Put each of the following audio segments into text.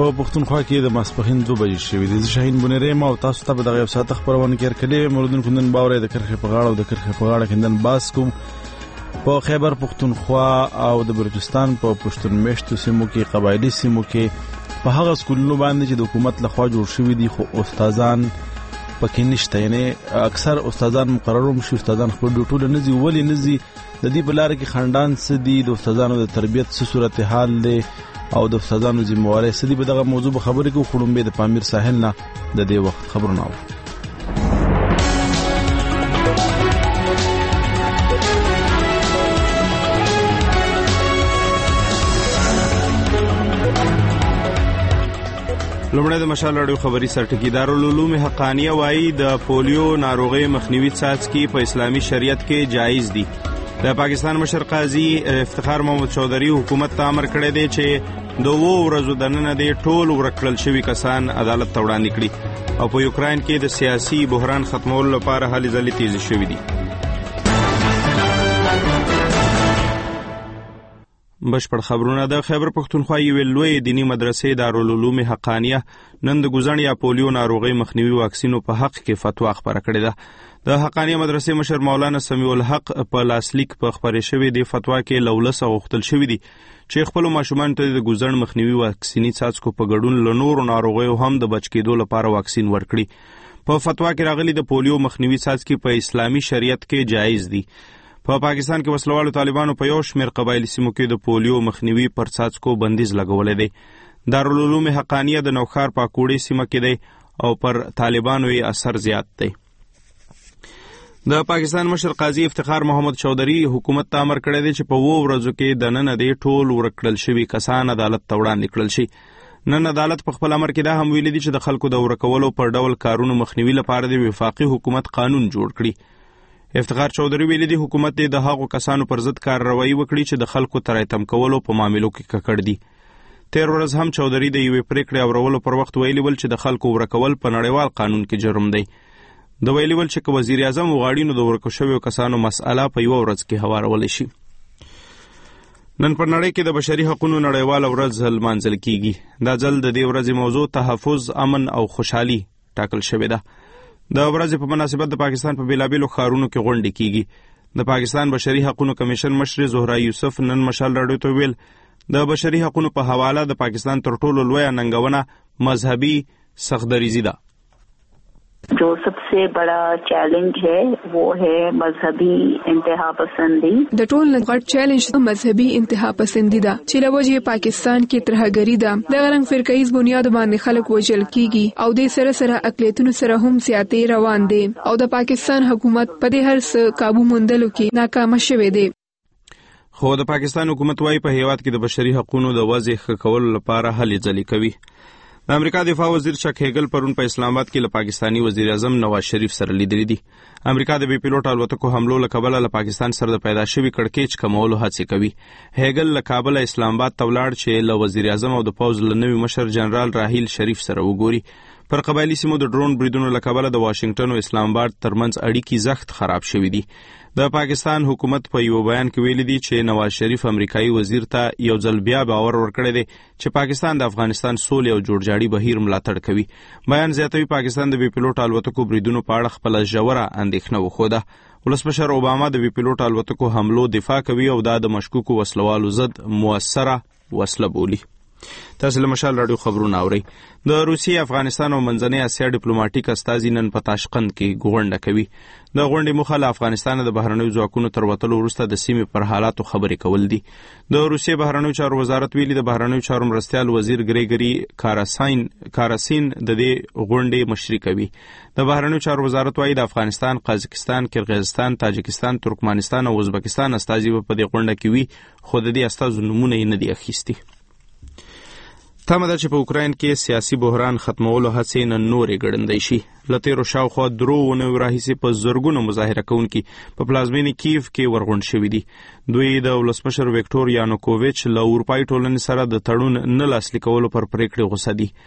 په پښتونخوا کې د ماسپښین 2 بجې شوې دي. زه شاهین بونیری ما او تاسو ته په دغه ساعت خبرونه کې ورکړې موردونکو نن باورې د کرخې په غاړه او د کرخې په غاړه کې نن باس کوم په خیبر پښتونخوا او د بلوچستان په پښتون میشتو سیمو کې قبایلی سیمو کې په هغه سکولونو باندې چې د حکومت لخوا جوړ شوي دي خو استادان پکې نشته، یعنی اکثر استادان مقرر شي، استادان خپل ډیوټو نه ځي. ولې نه ځي؟ د دې په لاره کې خاندان څه دي، د استادانو د تربیت څه صورتحال دی او د استادانو ذمہواری څه دي. په دغه موضوع به خبرې کوو. خړومبې د پامیر ساحل نه د دې وخت خبرونه اورو. لومړی د مشال راډیو خبري سرټکی دارالعلوم حقانیه وایي د پولیو ناروغي مخنیوي څاڅکي په اسلامي شریعت کې جایز دي. د پاکستان مشر قاضي افتخار محمد چودھری حکومت ته امر کړی دی چې 2 ورځو دننه د ټول ورکړل شوي کسان عدالت ته وړاندې کړي او په یوکرين کې د سیاسي بحران ختمولو لپاره هلې ځلې تیز شوي دي. بشپړ خبرونه. د خیبر پښتونخوا یوې لوی دینی مدرسې دارالعلوم حقانیه نن د ګوزڼ یا پولیو ناروغي مخنیوي واکسینو په حق کې فتوا خبره کړې ده. د حقانیه مدرسې مشر مولانا سمیع الحق په لاسلیک په خبرې شوې د فتوا کې لولس غوښتل شوې دي چې خپل ماشومان ته د ګوزڼ مخنیوي واکسیني څاڅکو په ګډون له نورو ناروغیو هم د بچ کېدو لپاره واکسین ورکړي. په فتوا کې راغلي د پولیو مخنیوي څاڅکي په اسلامي شریعت کې جایز دي. په پاکستان کې وسلوالو طالبانو په یو شمېر قبایلی سیمو کې د پولیو مخنیوي پر څاڅکو بندیز لګولې دی. دارالعلوم حقانیه د نوخار پاکوړې سیمه کې دی او پر طالبانو یې اثر زیات دی. د پاکستان مشر قاضي افتخار محمد چودھری حکومت ته امر کړی دی چې په 2 ورځو کې د نن د ټول ورکړل شوي کسان عدالت ته وړاندې کړل شي. نن عدالت په خپل امر کې دا هم ویلي دي چې د خلکو د ورکولو پر ډول کارونو مخنیوي لپاره د وفاقي حکومت قانون جوړ کړي. افتخار چودھری ویلي دي حکومت د هغو کسانو پر ضد کارروایي وکړي چې د خلکو ترایتم کولو په معاملو کې ککړ دي. تیر ورځ هم چودھری د یوې پریکړې اورولو پر وخت ویلي ول چې د خلکو ورکول په نړیوال قانون کې جرم دی. د ویلي ول چې وزیر اعظم وغواړي نو د ورکو شویو کسانو مسأله په 1 ورځ کې هوارولی شي. نن پر نړۍ کې د بشري حقوقو نړیواله ورځ لمانځل کیږي. دا ځل د دې ورځې موضوع تحفظ، امن او خوشحالي ټاکل شوې ده. د ورځې په مناسبت د پاکستان په بیلابیلو ښارونو کې غونډې کیږي. د پاکستان بشري حقوقو کمیشن مشر زهرا یوسف نن مشال راډیو ته ویل د بشري حقوقو په حواله د پاکستان تر ټولو لویه ننګونه مذهبي سختدریزي ده. जो सबसे बड़ा चैलेंज है वो है मजहबी इंतहा पसंदी. د ټول نه غټ چیلنج مذهبي انتها پسندي ده چې لوجه پاکستان کې ترهګری ده. د غرنګ فرقایز بنیاد باندې خلک وژل کیږي او د سره اقلیتونو سره هم سیاتي روان دي او د پاکستان حکومت په دې هر څه قابو موندلو کې ناکام شوه دی. خو د پاکستان حکومت وايي په هیواد کې د بشري حقوقو د وضع ښه کولو لپاره هلې ځلې کوي. د امریکا دفاع وزیر چک هیګل پرون په اسلام آباد کې له پاکستانی وزیر اعظم نواز شریف سره لیدلې دي. امریکا د بي پیلوټ الوتکو حملو له کبله له پاکستان سره د پیدا شوي کړکېچ کمولو هڅې کوي. هیګل له کابل اسلام آباد ته ولاړ چې له وزیر اعظم او د پوځ له نوي مشر جنرال راحیل شریف سره وګوري. پر قبایلی سیمو د ډرون بریدونو له کبله د واشنگټن او اسلام آباد ترمنځ اړیکې زخت خراب شوي دي. د پاکستان حکومت په یو بیان کې ویلي دي چې نواز شریف امریکایي وزیر ته یو ځل بیا باور ورکړی دی چې پاکستان د افغانستان سولې او جوړجاړي بهیر ملاتړ کوي. بیان زیاتوي پاکستان د بي پیلوټ الوتکو بریدونو په اړه خپله ژوره اندېښنه وښوده. ولسمشر اوباما د بي پیلوټ الوتکو حملو دفاع کوي او دا د مشکوکو وسلوالو ضد مؤثره وسله بولي. تاسو له مشال راډیو خبرونه اورئ. د روسیې، افغانستان او منځنۍ اسیا ډیپلوماټیک استازي نن په تاشقند کې غونډه کوي. د غونډې موخه له افغانستان د بهرنیو ځواکونو تر وتلو وروسته د سیمې پر حالاتو خبرې کول دي. د روسیې بهرنیو چارو وزارت ویلي د بهرنیو چارو مرستیال وزیر ګریګري کاراسین د دې غونډې مشري کوي. د بهرنیو چارو وزارت وايي د افغانستان، قزاقستان، کرغیزستان، تاجکستان، ترکمنستان او ازبکستان استازي په دې غونډه کې وي خو د دې استازو نمونه یې نه دي اخیستي. تمه ده چې په اوکراین کې سیاسي بحران ختمولو هڅې نن نورې ګړندۍ شي. له تیرو شاوخوا 3 اونیو راهیسې په زرګونو مظاهره کوونکي په پلازمینې کیف کې ورغونډ شوي دي. دوی د ولسمشر ویکټور یانوکوویچ له اروپایي ټولنې سره د تړون نه لاسلیک کولو پر پریکړې غوسه دي.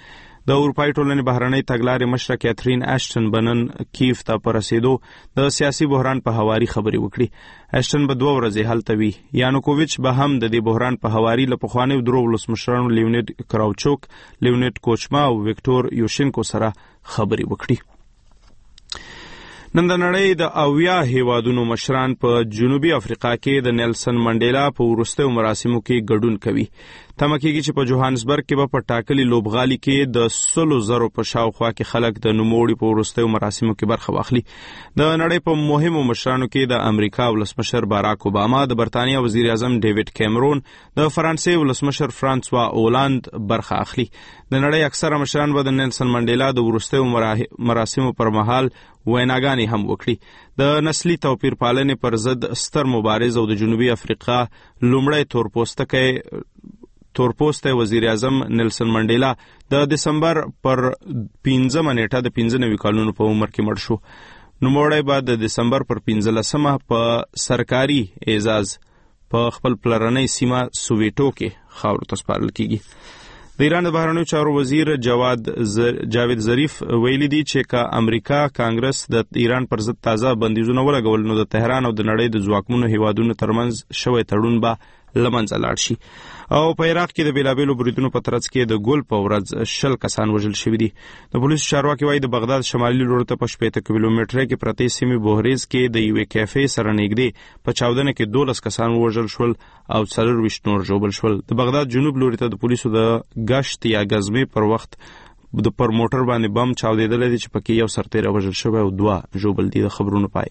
د اروپای ټولنې بهرنۍ تګلارې مشره کیترین اشټن بنن کیف ته پر رسیدو د سیاسي بحران په هواري خبرې وکړي. اشټن به 2 ورځې هلته وي. یانوکوویچ به هم د دې بحران په هواري له پخوانیو درو ولسمشرانو لیونید کراوچوک، لیونید کوچما او ویکټور یوشینکو سره خبرې وکړي. نن د نړۍ د 80 هیوادونو مشران په جنوبي افریقا کې د نیلسن منډیلا په وروستیو مراسمو کې ګډون کوي. تمه کېږي چې په جوهانسبرګ کې به په ټاکلي لوبغالي کې د 100,000 په شاوخوا کې خلک د نوموړي په وروستیو مراسمو کې برخه واخلي. د نړۍ په مهمو مشرانو کې د امریکا ولسمشر باراک اوباما، د برتانیا وزیر اعظم ډیوډ کیمرون، د فرانسې ولسمشر فرانسوا اولاند برخه اخلي. د نړۍ اکثره مشران به د نیلسن منډیلا د وروستیو مراسمو پر مهال ویناګانې هم وکړي. د نسلي توپیر پالنې پر ضد ستر مبارز او د جنوبي افریقا لومړی تورپوستی وزیر اعظم نیلسن منډیلا د دسمبر پر 15 نیټه د 95 کلونو په عمر کې مړ شو. نوموړی به د دسمبر پر 15 په سرکاري اعزاز په خپل پلرنۍ سیمه سوویټو کې خاورو ته سپارل کیږي. د ایران د بهرنیو چارو وزیر جاوید ظریف ویلي دی چې که امریکا کانګرس د ایران پر ضد تازه بندیزونه ولګول نو د تهران او د نړۍ د ځواکمنو هیوادونو ترمنځ شوی تړون به لمنځه لاړ شي. او په عراق کې د بیلابیلو بریدونو په ترڅ کې د ګل په ورځ 10 کسان وژل شوي دي. د پولیسو چارواکي وایي د بغداد شمالي لور ته په 80 کیلومتره کې پرتې سیمې بوهریز کې د یوې کیفې سره نږدې په چاودنه کې 12 کسان وژل شول او 24 نور ژوبل شول. د بغداد جنوب لوري ته د پولیسو د گشت یا غزمې پر وخت د پر موټر باندې بم چاودېدل دي چې پکې یو سرتیری وژل شوی او 2 ژوبل دي. د خبرونو پای.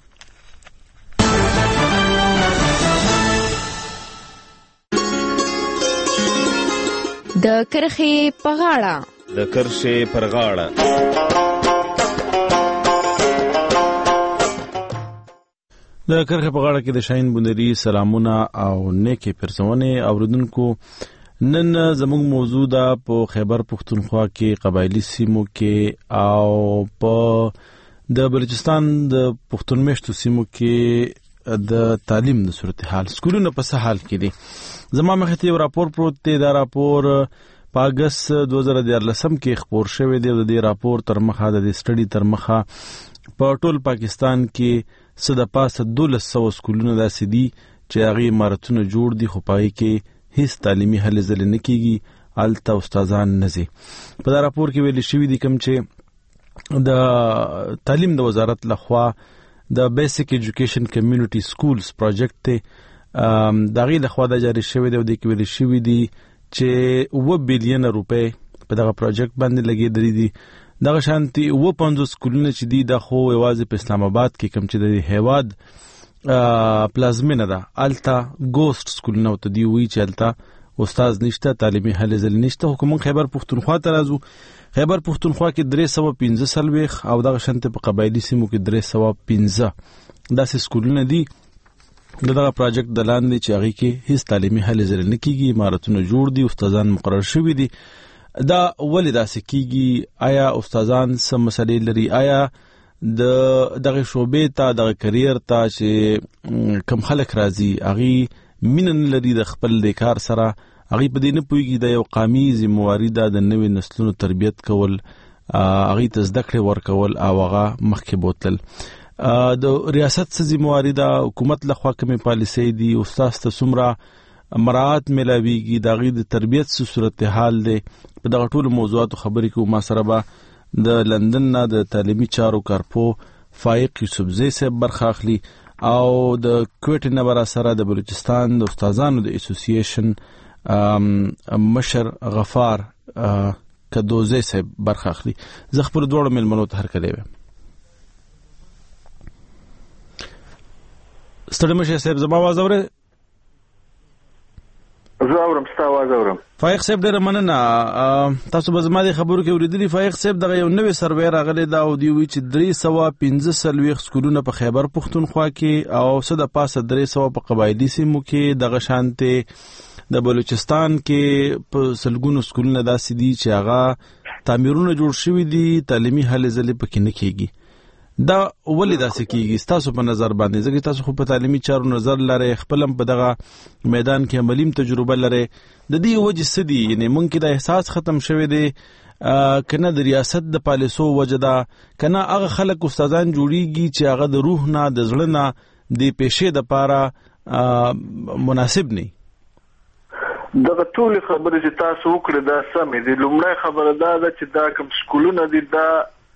د کرخې په غاړه. د کرښې پر غاړه. د کرخې په غاړه کې د شاهین بندري سلامونه او نیکې پرسونې اوریدونکو. نن زموږ موضوع ده په خیبر پختونخوا کې قبایلی سیمو کې او په د بلوچستان د پښتون میشتو سیمو کې د تعلیم د صورتحال سکولونو په څه حال کې دي. زما مخې ته یو راپور پروت دی. دا راپور په اگست 2014 کې خپور شوی دی. د دې راپور تر مخه د دې سټډي تر مخه په ټول پاکستان کې څه د پاسه 1200 سکولونه داسې دي چې هغې عمارتونه جوړ دي خو په هغې کې هیڅ تعلیمي هلې ځلې نه کېږي، هلته استادان نه ځي. په دا راپور کې ویلي شوي دي کوم چې د تعلیم د وزارت لخوا د بیسیک ایجوکیشن کمیونټي سکولز پروجیکټ دی د هغې لخوا دا جاري شوی دی او دې کې ویلي شوي دي چې 9 بلین روپۍ په دغه پروجیکټ باندې لګېدلي دي. دغه شانتي 50 سکولونه چې دي دا خو یوازې په اسلام آباد کې کوم چې د هیواد پلازمینه ده هلته ګوسټ سکولونه ورته دي وایي چې هلته استاد نشته، تعلیمي هلې ځلې نشته. خو که موږ خیبر پختونخوا ته راځو، خیبر پختونخوا کې 315 او دغه شانتي په قبایلي سیمو کې 315 داسې سکولونه دي د دغه پروجیکټ د لاندې چې هغې کې هیڅ تعلیمي هلې ځلې نه کېږي، عمارتونه جوړ دي، استادان مقرر شوي دي. دا ولې داسې کېږي؟ آیا استادان څه مسلې لري؟ آیا د دغه شعبې ته دغه کریر ته چې کم خلک راځي هغې مینه نه لري د خپل د کار سره؟ هغې په دې نه پوهېږي دا یو قامي ذمواري ده د نوې نسلونو تربیت کول، هغې ته زده کړې ورکول او هغه مخکې بوتل. د ریاست څه ذمواري ده؟ حکومت لخوا کومې پالیسۍ دي؟ استاد ته څومره مراعات ملاویږي؟ د هغې د تربیت څه صورتحال دی؟ په دغه ټولو موضوعاتو خبرې کوو. ما سره به د لندن نه د تعلیمي چارو کارپو فائق یوسفزی صاحب برخه اخلي او د کویټ نه به راسره د بلوچستان د استادانو د اسوسییشن مشر غفار کدوزی صاحب برخه اخلي. زه خپل دواړو مېلمنو ته هرکلی وایم. ستړي مشه صاحب زما आवाज اورئ؟ زه اورم، ستا आवाज اورم. فائق صاحب ډېره مننه. تاسو به زما د خبرو کې اورېدلي فائق صاحب دغه یو نوې سروې راغلی دا او دوی وایي چې 315 سکولونه په خیبر پختونخوا کې او څه د پاسه 300 په قبایلي سیمو کې، دغه شانتې د بلوچستان کې په سلګونو سکولونه داسې دي چې هغه تعمیرونه جوړ شوي دي، تعلیمي هلې ځلې پکې نه کېږي. دا ولې داسې کېږي ستاسو په نظر باندې؟ ځکه تاسو خو په تعلیمي چارو نظر لرئ، خپل هم په دغه میدان کې عملیم تجربه لرئ. د دې وجې څه دي؟ یعنې مونږ کې دا احساس ختم شوی دی کنه د ریاست د پالیسو وجدا کنه هغه خلک استادان جوړیږي چې هغه د روح نه د زړه نه د پېښې د پاره مناسب نه. دغه ټول خبره چې تاسو وکړه دا سمې دي. لومړی خبره دا ده چې دا کوم سکولونه دي دا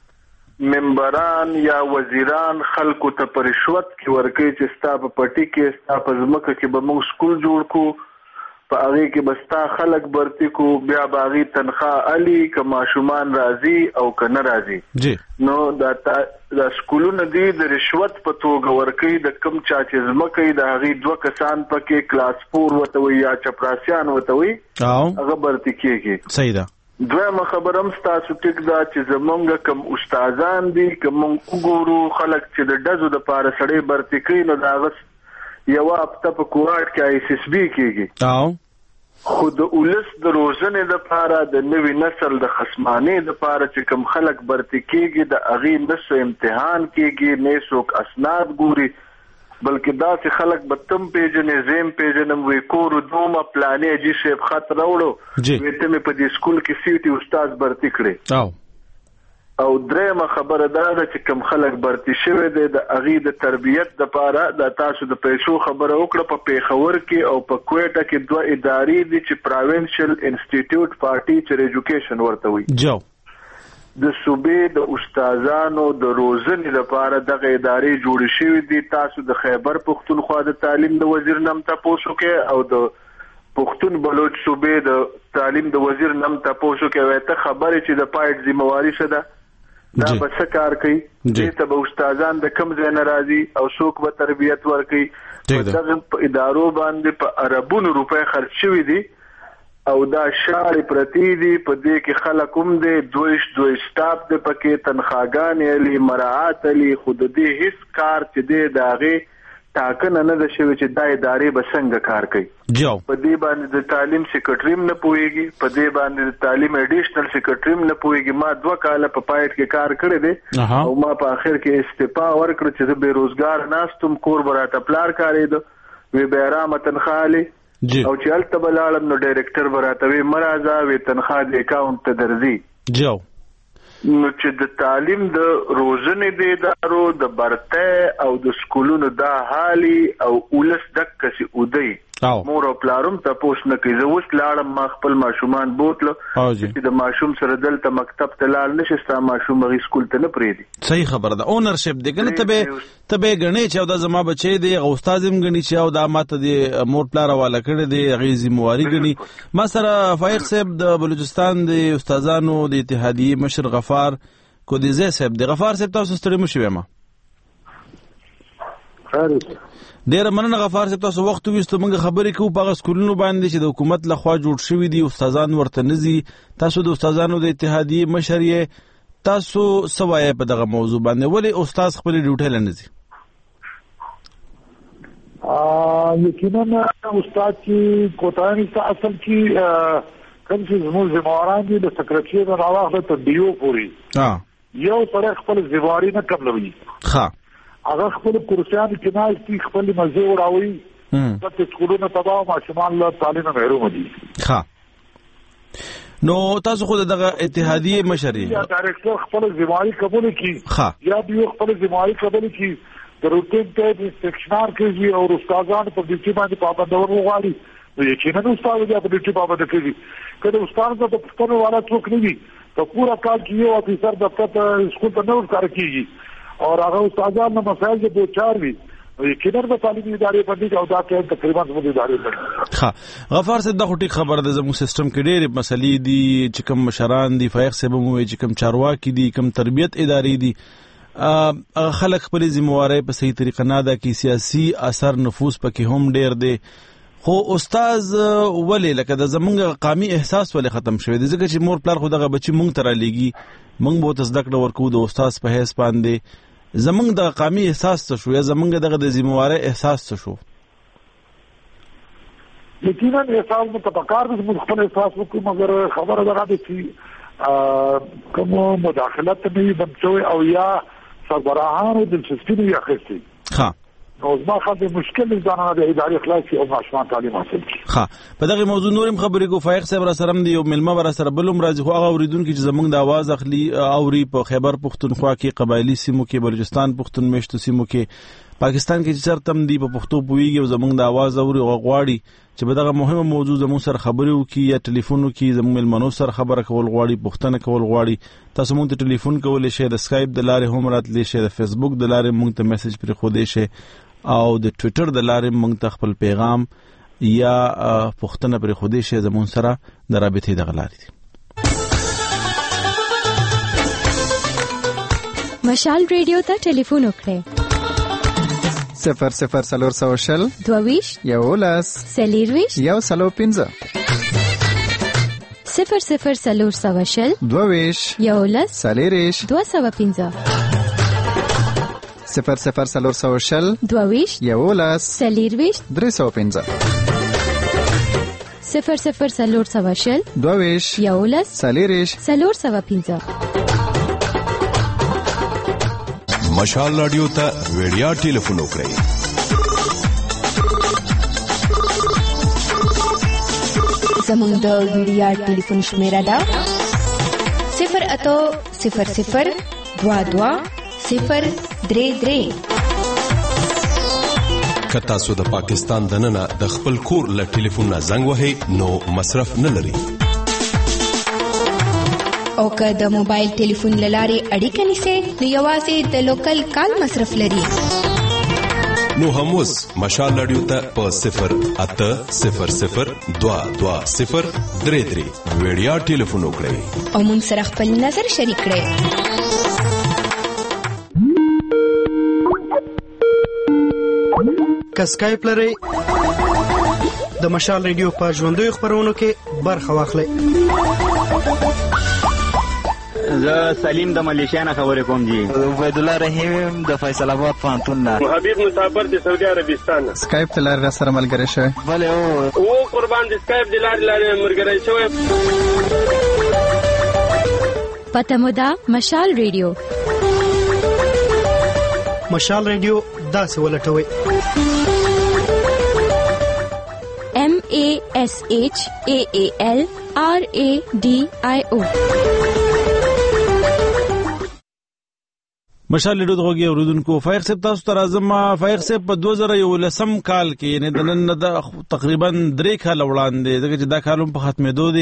ممبران یا وزیران خلکو ته په رشوت کې ورکوي چې ستا په پټي کې ستا په ځمکه کې به موږ سکول جوړ کړو، په هغې کې به ستا خلک برتي کو، بیا به هغې تنخواه الي که ماشومان راځي او که نه راځي. نو دا سکولونه دي د رشوت په توګه ورکوي. د کوم چا چې ځمکه یې د هغې 2 کسان پکې کلاس 4 ورته وایي یا چپراسیان ورته وایي هغه برتي کېږي. صحیح ده. دویمه خبره هم ستاسو ټیک ده چې زمونږ کوم استادان دي که مونږ وګورو خلک چې د ډزو دپاره سړی برتي کوي نو د هغه یوه هفته په کوهاټ کې ISSB کېږي. خو د ولس د روزنې دپاره د نوي نسل د خصمانۍ دپاره چې کوم خلک برتي کېږي د هغې نه څه امتحان کېږي نه څوک اسناد ګوري، بلکې داسې خلک به تم پیژنې زیم پیژنم وی کورو دومه پلانې جي صاحب خط راوړو وی ته مې په دې سکول کې سیټي استاد برتي کړی. او درېمه خبره دا ده چې کوم خلک برتي شوی دی د هغې د تربیت دپاره د تاسو د پیسو خبره وکړه. په پېښور کې او په کویټه کې 2 ادارې دي چې پراوینشل انسټیټیوټ فار ټیچر ایجوکیشن ورته وایي. د صوبې د استادانو د روزنې لپاره دغه ادارې جوړې شوې دي. تاسو د خیبر پښتونخوا د تعلیم د وزیر نم تاسو کې او د پښتون بلوچ صوبې د تعلیم د وزیر نم تاسو کې وایي ته خبرې چې د پایټ ذمہواری څه ده دا به څه کار کوي دې ته به استادان د کم ځای نه راځي او څوک به تربیت ورکوي. دغه ادارو باندې په اربونو روپۍ خرڅ شوي دي او دا شاړې پرتې دي. په دې کې خلک هم دی دوی سټاف دی پکې تنخواګانې الي مراعات الي خو د دې هیڅ کار چې دی د هغې ټاکنه نه ده شوې چې دا ادارې به څنګه کار کوي. په دې باندې د تعلیم سیکرټري هم نه پوهېږي، په دې باندې د تعلیم اډیشنل سیکرټري هم نه پوهېږي. ما 2 کاله په پایټ کې کار کړی دی او ما په آخر کې استعفا ورکړه چې زه بېروزګار ناستم، کور به راته پلار کارېده وی به ارامه تنخواه الي او چې هلته به لاړم نو ډایرکټر به راته وی مه راځه وی تنخواه د اکاونټ ته درځي. نو چې د تعلیم د روزنې د ادارو د برتۍ او د سکولونو دا حالي او ولس دکه سي ودی مور او پلارم تاسو نه کوي. زه اوس لاړم ما خپل ماشومان بوتلو چې د ماشوم سره دلته مکتب ته لاړ نشي ستا ماشوم غي سکول ته نه پریدي. صحیح خبره ده. اونرشپ دی کنه ته غنی چې دا زما بچی دی او استادم غنی چې او دا ماته دی مور پلار والا کړی دی غي ذمہواری غنی. ما سره فایق صاحب د بلوچستان د استادانو د اتحادیه مشر غفار کودیزه صاحب دی. غفار صاحب تاسو ستړي مشوي ما ډیر مننه غفار صاحب تاسو وخت وستو موږ خبرې کوو په سکولونو باندې چې د حکومت لخوا جوړ شوی دي استادان ورته نزي. تاسو د استادانو د اتحادیه مشر یې تاسو سوای په دغه موضوع باندې ولی استاد خپل ډیوټي لنزي؟ یقینا استاد کی کوتاهی څخه اصل کی کوم چې زموږ ذمہواران دي د سکرټری د راوخه ته دیو پوری یو پر خپل ذمہواری نه قبلوي. هغه خپل کورسیان کې ناشتي خپل مزه وراوي د سکولونو تباہ ماشومان له تعلیم محروم دي. نو تاسو خو دغه اتحادیه مشر یا ډایرکټر خپل ذمہواری قبول کړي یا دیو خپل ذمہواری قبول کړي د روټین ته د سیکشنار کې او استادان په دې باندې پابندول وغواړي نو یقینا استاد بیا په دې پابند کوي. کله استاد ته پښتنو والا څوک نه وي په پورا کال کې یو افیسر د پټ سکول ته نور کار کوي او هغه استادان نو مسائل د دوچار وي یقینا د تعلیمي ادارې باندې او دا کې تقریبا زموږ ادارې غفار صاحب د خټي خبره د زموږ سیستم کې ډېر مسلې دي چې کوم مشران دي فایق صاحب مو چې کوم چارواکي دي کوم تربیت ادارې دي خلک خپل ذمہواری په صحیح طریقه نه ادا کوي. سیاسي اثر نفوذ پکې هم ډېر دی. خو استاد ولی لکه د زمونږ قومي احساس ولی ختم شوی دی ځکه چې مور پلار خو دغه بچي مونږ ته رالیږي مونږ به ورته زده کړه ورکوو د استاد په حیث باندې. زمونږ د قومي احساس څه شو یا زمونږ دغه د ذمہواری احساس څه شو؟ یقینا احساس متفکر د خپل احساس وکړو مګر خبره ده چې کوم مداخلت نه بند شوی او یا سربراهانو د سیستم یې اخیستي. نو زما خاطر مشکل ځانونه د ادارې خلاصي او ماشومان تعلیم حاصل کړي. ښه په دغه موضوع نورم خبرې کو فایق صاحب را سره هم دی یو ملما را سره بلوم راځي خو هغه اوریدونکو چې زمونږ د आवाज اخلي اوري په خیبر پختونخوا کې قبایلی سیمو کې بلوچستان پختون میشتو سیمو کې پاکستان کې چې چرته هم دی په پښتو پویږي او زمونږ د आवाज اوري او غواړي چې په دغه مهمه موضوع زموږ سره خبرې وکړي یا ټلیفون وکړي زموږ ملمنو سره خبره کول غواړي پوښتنه کول غواړي تاسو مونږ ته ټلیفون کولای شئ د اسکایپ د لارې هم راتلی شئ د فیسبوک د لارې مونږ ته میسج پرې خو دی شئ او د ټوئیټر د لارې مونږ ته خپل پیغام یا پوښتنه پرې خو دی شئ زموږ سره د رابطې دغه لارې دي. مشال ریډیو ته ټلیفون وکړئ 00 22 یولس سلیرویش یو سلو پنځه 00 22 یولس سلیریش 215 00 22 یولس سلیرویش 315 00 22 یولس سلیریش 315 مشال رادیو ته ویډیا ټلیفون وکړئ 0 زموږ د ویډیا ټلیفون شمیره ده 08000 22 033 که تاسو د پاکستان دننه د خپل کور له ټلیفون نه زنګ وهئ نو مصرف نه لري او که د موبایل ټلیفون لارې اړیکه نیسئ نو یوازې د لوکل کال مصرف لري. نو هم اوس مشال رادیو ته په 08000220033 ویډیا ټلیفون وکړئ او موږ سره خپل نظر شریک کړئ. که سکایپ لرئ د مشال رادیو په ژوندیو خبرونو کې برخه واخلئ. زه سلیم د ملیشیا نه خبرې کوم جی. عبید الله رحیم د فیصل آباد پوهنتون نه. حبیب مسافر د سعودي عربستان. سکایپ ته لار سره ملګری شوی. بله او قربان د سکایپ د لارې ملګری شوی. پته مو ده مشال ریډیو. مشال ریډیو داسې ولټوئ MASHAALRADIO. مشال ریډیو دغه اوریدونکو فایق صاحب تاسو ته راځم. فایق صاحب په 2011 کال کې یعنی د نن تقریبا 3 کال وړاندې دغه چې دا کالم په ختمېدو دی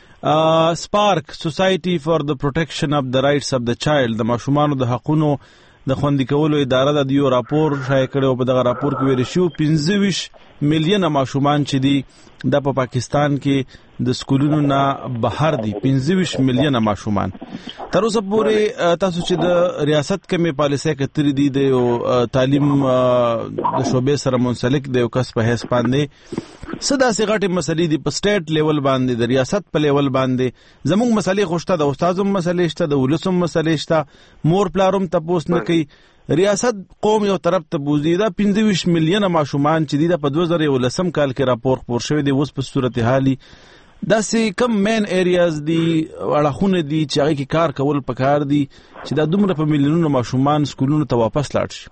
سپارک سوسایټي فار د پروټیکشن اف د رائټس اف د چایلډ د ماشومانو د حقوقو د خوندي کولو اداره د یو راپور شایع کړی او په دغه راپور کې ویل شو 25 میلیونه ماشومان چې دي د پاکستان کې د سکولونو نه بهر دي. 25 میلیونه ماشومان تر اوسه پورې تاسو چې د ریاست کمې پالیسۍ کتري دي د تعلیم د شوبې سره منسلک د یو کس په حیث باندې صدا سي غټي مسلې دي په سټیټ لیول باندې د ریاست په لیول باندې زموږ مسلې خوشته د استادو مسلې شته د ولسم مسلې شته مور پلاروم تاسو نه کوي ریاست قوم یو طرف ته بوزي دا 25 میلیونه ماشومان چې دي په 2011 کال کې راپور خبر شوی دی اوس په صورتحالي داسې کم مین ایریاز دي اړخونه دي چې هغه کې کار کول پکار دي چې دا دومره په میلیونونو ماشومان سکولونو ته واپس لاړ شي.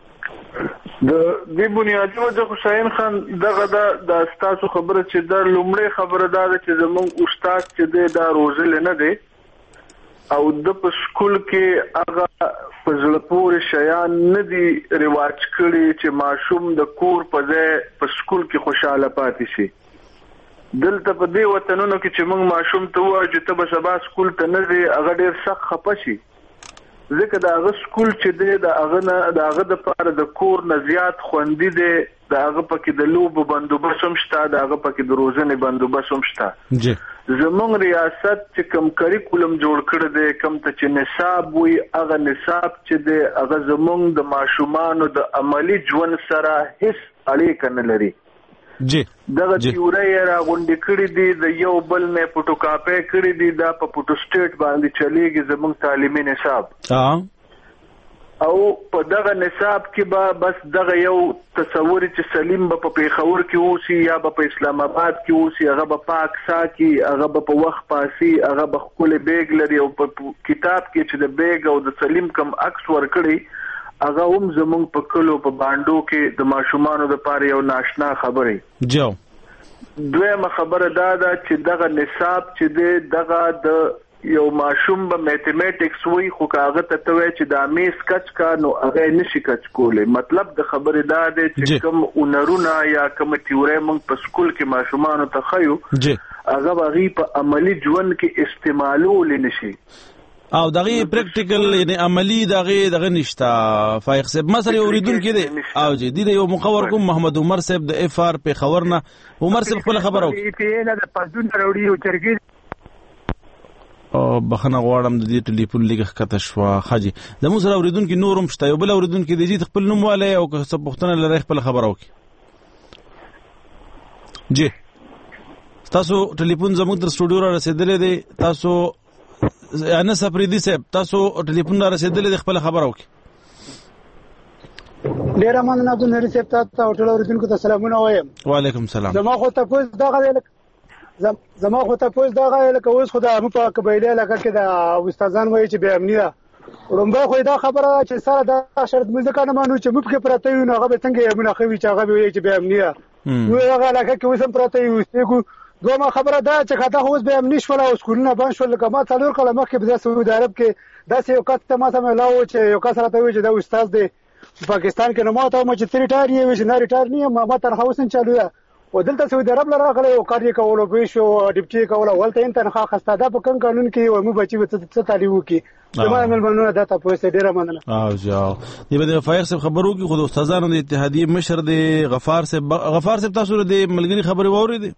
د دې بنیادی وجه حسین خان دغه د تاسو خبره چې د لومړی خبره دا چې زموږ استاد چې دا روزل نه دی او د په سکول کې هغه فزل پور شیان نه دي رواج کړي چې ماشوم د کور په ځای په سکول کې خوشاله پاتې شي. دلته په دې وطنونو کې چې موږ ماشوم ته وایو چې ته به سبا سکول ته نه ځې هغه ډېر سخت خفه شي ځکه د هغه سکول چې دی د هغه دپاره د کور نه زیات خوندي دی د هغه پکې د لوبو بندوبست هم شته د هغه پکې د روزنې بندوبست هم شته. زموږ ریاست چې کوم کریکولم جوړ کړی دی کوم ته چې نصاب وي هغه نصاب چې دی هغه زموږ د ماشومانو د عملی ژوند سره هیڅ اړیکه نه لري. دغه تیوري را غونډې کړې دي د یو بل نه پټو کاپي کړې دي دا په پټو سټیټ باندې چلیږي زموږ تعلیمي نصاب او په دغه نصاب کې به بس دغه یو تصور چې سلیم به په پیښور کې اوسي یا به په اسلام آباد کې اوسي هغه به پاک ساکي هغه به په وخت پاسي هغه به خپل بیگ لري او په کتاب کې چې د بیگ او د سلیم کم عکس ورکړي هغه هم زمونږ په کلو په باندو کې د ماشومانو لپاره یو ناشنا خبره جو. دویمه خبره دا ده چې دغه نصاب چې دغه د یو ماشوم به میتھمیټکس وی خو کاغه ته توي چې د میس کچ کا نو هغه نشي کچ کوله. مطلب د خبره دا ده چې کوم اونرونه یا کوم تیوري موږ په سکول کې ماشومانو ته خيو هغه بغي په عملی ژوند کې استعمالول نشي او دغه پریکټیکل یعنی عملی دغه نشتا. فایق صاحب مثلا اوریدون کې دی او جدي یو مقور کوم محمد عمر صاحب د اف ار په خبرنا عمر صاحب خپل خبرو کې نه د پښتون وروړي او چرګي او بخنه غواړم د دې ټلیفون لیک کته شو خاجي د مو سره اوریدون کې نورم شته یو بل اوریدون کې دی خپل نوم والے او څه پښتنه لري خپل خبرو کې جی تاسو ټلیفون زموږ تر سټوډیو را رسیدلې دی. تاسو انا سپریدي صاحب تاسو ټلیفون را رسیدلې خپل خبرو کې ډیر مننه عبد النبی صاحب ته ټول اوریدونکو ته سلامونه وایم. وعلیکم السلام. زما خو ته پوز دغه لکه اوس خو د په قبایله لکه کې د استادان وایي چې به امنیه رومبه خو دا خبره چې سره د شرط مزه کنه مانو چې مفکر پرته وي نو هغه به څنګه یمنه خوي چې هغه وایي چې به امنیه نو هغه لکه کې وسم پرته وي استګو دوه خبره دا چې خاطر خو به امنیه شول او سکولونه باندې شول لکه ما څلور کله مخکې په سعودي عرب کې داسې یو کته ما سم لاو چې یو کس راته وي چې دا استاد دی پاکستان کې نو ما ته مچ ریټایر یې وي چې نه ریټایر نه ما تر هوسن چالو ده او دلته سعودي عرب لره غلې او کار یې کولو به شو ډیپټي کولو ولته ان تنخواه خسته ده په کوم قانون کې او مو بچي به څه تعلیم وکي زموږ ملمنونه دا تاسو ډیره مننه. او جاو دی به فایق صاحب خبرو کې خود استادانو د اتحادیه مشر دی غفار صاحب تاسو د ملګری خبري ووري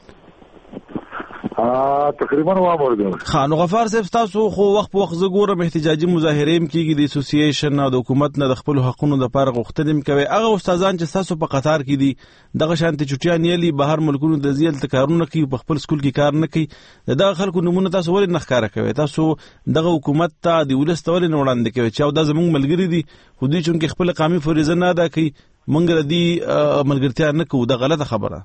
تقریبا وامردم خانو غفار صاحب تاسو خو وخت په وخت زګورم احتجاجي مظاهره کیږي د اسوسییشن او د حکومت نه د خپل حقوقو د لپاره غوښتنه کوي. هغه استادان چې تاسو په قطار کې دي دغه شانتي چټیان یلي بهر ملکونو د زیل تکارونه کوي په خپل سکول کې کار نه کوي دغه خلکو نمونه تاسو ولې نه ښکارا کوي. تاسو دغه حکومت ته د ولست ولې نه وړاندې کوي چې دا زموږ ملګری دي خو دوی چې خپل قومي فریضه نه ادا کوي مونږ ردي ملګرتیا نه کوو. دا غلطه خبره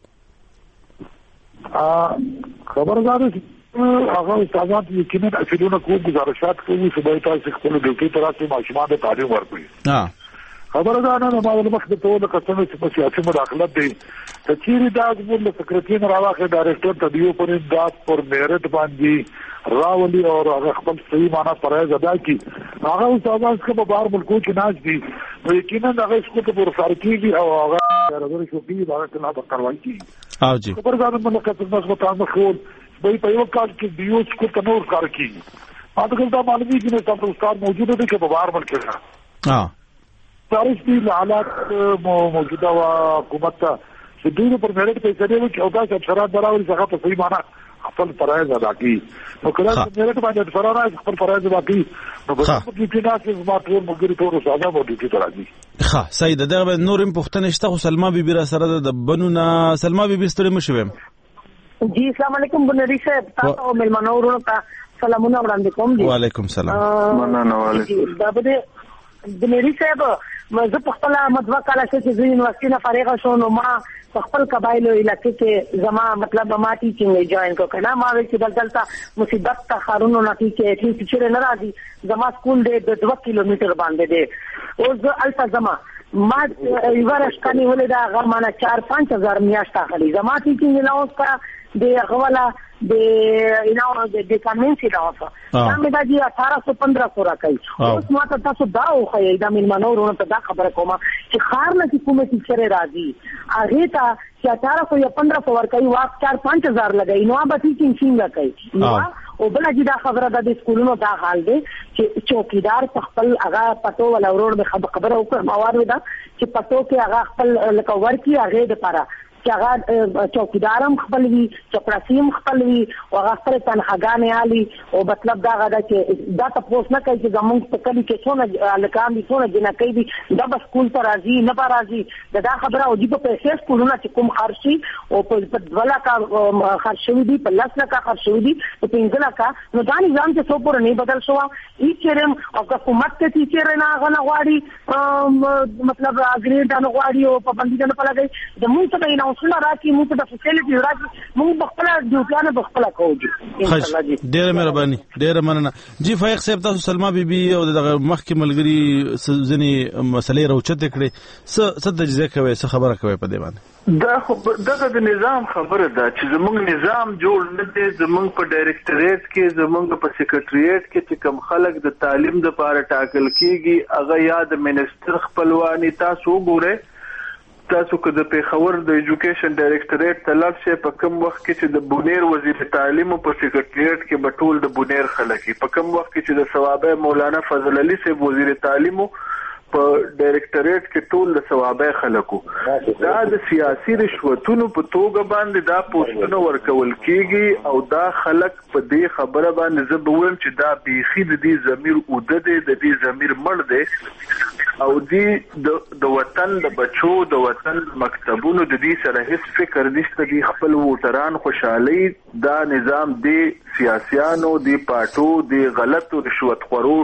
خبردار هغه استادان یقینا اصلونه کوم گزارشات کوي صبح تاسو خپل ډیوټي ترڅ ماشومان ته تعلیم ورکړي. خبردار نه ما ول مخ د ټول کسانو چې په سیاسي مداخلت دي تچيري دا د سکرټری راوخه ډایرکټر ته دیو پر امداد پر میرټ باندې راولي او هغه خپل صحیح معنا فرایض ادا کړي. هغه استادان چې په بهر ملکو کې ناز دي نو یقینا هغه څه ته ورسره کیږي او هغه راغلي شو کې دا څنګه په کاروایی کوي. او جی خبردار نه کتل نو تاسو خو به په یو کال کې دیو څه کو تنور کار کوي. اته دا معلومي کې نه تاسو استاد موجود دي چې په بهر ملک کې تاریخ دی حالات موجوده وا حکومت چې دوی پر میرټ پیسې دی او دا چې شرایط براوري څنګه په صحیح معنا خپل فرایض ادا کوي. نو کله چې میرټ باندې فرایض خپل فرایض ادا کوي نو په دې کې دا چې ما ټول مګری ټول ساده مو دي چې راځي. ها سید دغه نورم پښتنه شته خو سلمہ بیبي را سره د بنونه سلمہ بیبي ستړي مشوم. جی السلام علیکم بنری صاحب تاسو ملمنو ورونو ته سلامونه وړاندې کوم. وعلیکم السلام. مننه وعلیکم. دا به بنری صاحب زه په خپل مدوا کاله چې د یونیورسيټي نه فارغ شوم نو ما په خپل قبایلو علاقې کې زما مطلب ما ټیچینګ جوائن کړم. ما وی چې دلته مصیبت ته خارونو نه کې ټیچر نه راځي زما سکول دې 2 کیلومتر باندې دی او زه الفا زما ما ورش کني ولې دا غرمانه 4-5 هزار میاشت اخلي زما ټیچینګ نه اوس کا د غواله د د کانونسي راوځه دا مې دا دی 1815 راکې اوس ما ته تاسو دا خو دا مې منورونه ته دا خبره کومه چې خار نه کومه ټیچر راځي هغه ته چې 1815 ورکې واک 4-5 هزار لګای نو به ټیچینګ څنګه کوي نو او بل چې دا خبره د سکولونو دا حال دی چې چوکیدار خپل هغه پټو ولا ورور به خبره وکړه موارد دا چې پټو کې هغه خپل لکه ورکی هغه د پاره چې هغه چوکیدارم خپل وی چپراسیم خپل وی او هغه سره تنخواګانې علي او مطلب دا غدا چې دا تاسو نه کوي چې زمونږ په کلی کې څونه لکام دي څونه جنا کوي دا بس سکول ته راځي نه به راځي دا خبره او دې په پیسې سکولونه چې کوم خرچي او په ولا کا خرچوي دي په لاس نه کا خرچوي دي په پنځه کا نو دا نظام چې څو پور نه بدل شو هیڅ چیرې او حکومت ته چې نه غواړي مطلب اګریډ نه غواړي او په باندې نه پلاګي د مونږ ته نه اوسونه راکې موږ د فیسیلیټي راکې موږ خپل ډیوټیانه بخپل کوو ان شاء الله جی. ډیره مهرباني ډیره مننه جی. فایق صاحب تاسو سلمہ بیبي او دغه مخکې ملګری ځنی مسلې راوچته کړې څه تجزیه کوي څه خبره کوي په دې باندې؟ دغه د نظام خبره ده چې زموږ نظام جوړ نه دی. زموږ په ډایرکټریټ کې زموږ په سیکریټریټ کې چې کوم خلک د تعلیم لپاره ټاکل کیږي هغه یا د منسټر خپلواني تاسو وګورئ. تاسو که د پیښور د ایجوکیشن ډایرکټریټ ته لاړ شئ په کوم وخت کې چې د بونیر وزیر تعلیم په سیکریټریټ کې به ټول د بونیر خلک په کوم وخت کې چې د ثوابه مولانا فضل علي صاحب وزیر تعلیم په ډایرکټریټ کې ټول د ثوابه خلکو دا د سیاسي رشوتونو په توګه باندې دا پوسټونه ورکول کیږي او دا خلک په دې خبره باندې زه به وایم چې دا بیخي د دې ضمیر اوده دی د دې ضمیر مړ دی او دې د وطن د بچو د وطن مکتبونو د دې سره هیڅ فکر نشته. دي خپل ووټران خوشحالي دا نظام دی سیاسيانو دی پاټو دی غلط رشوت خورو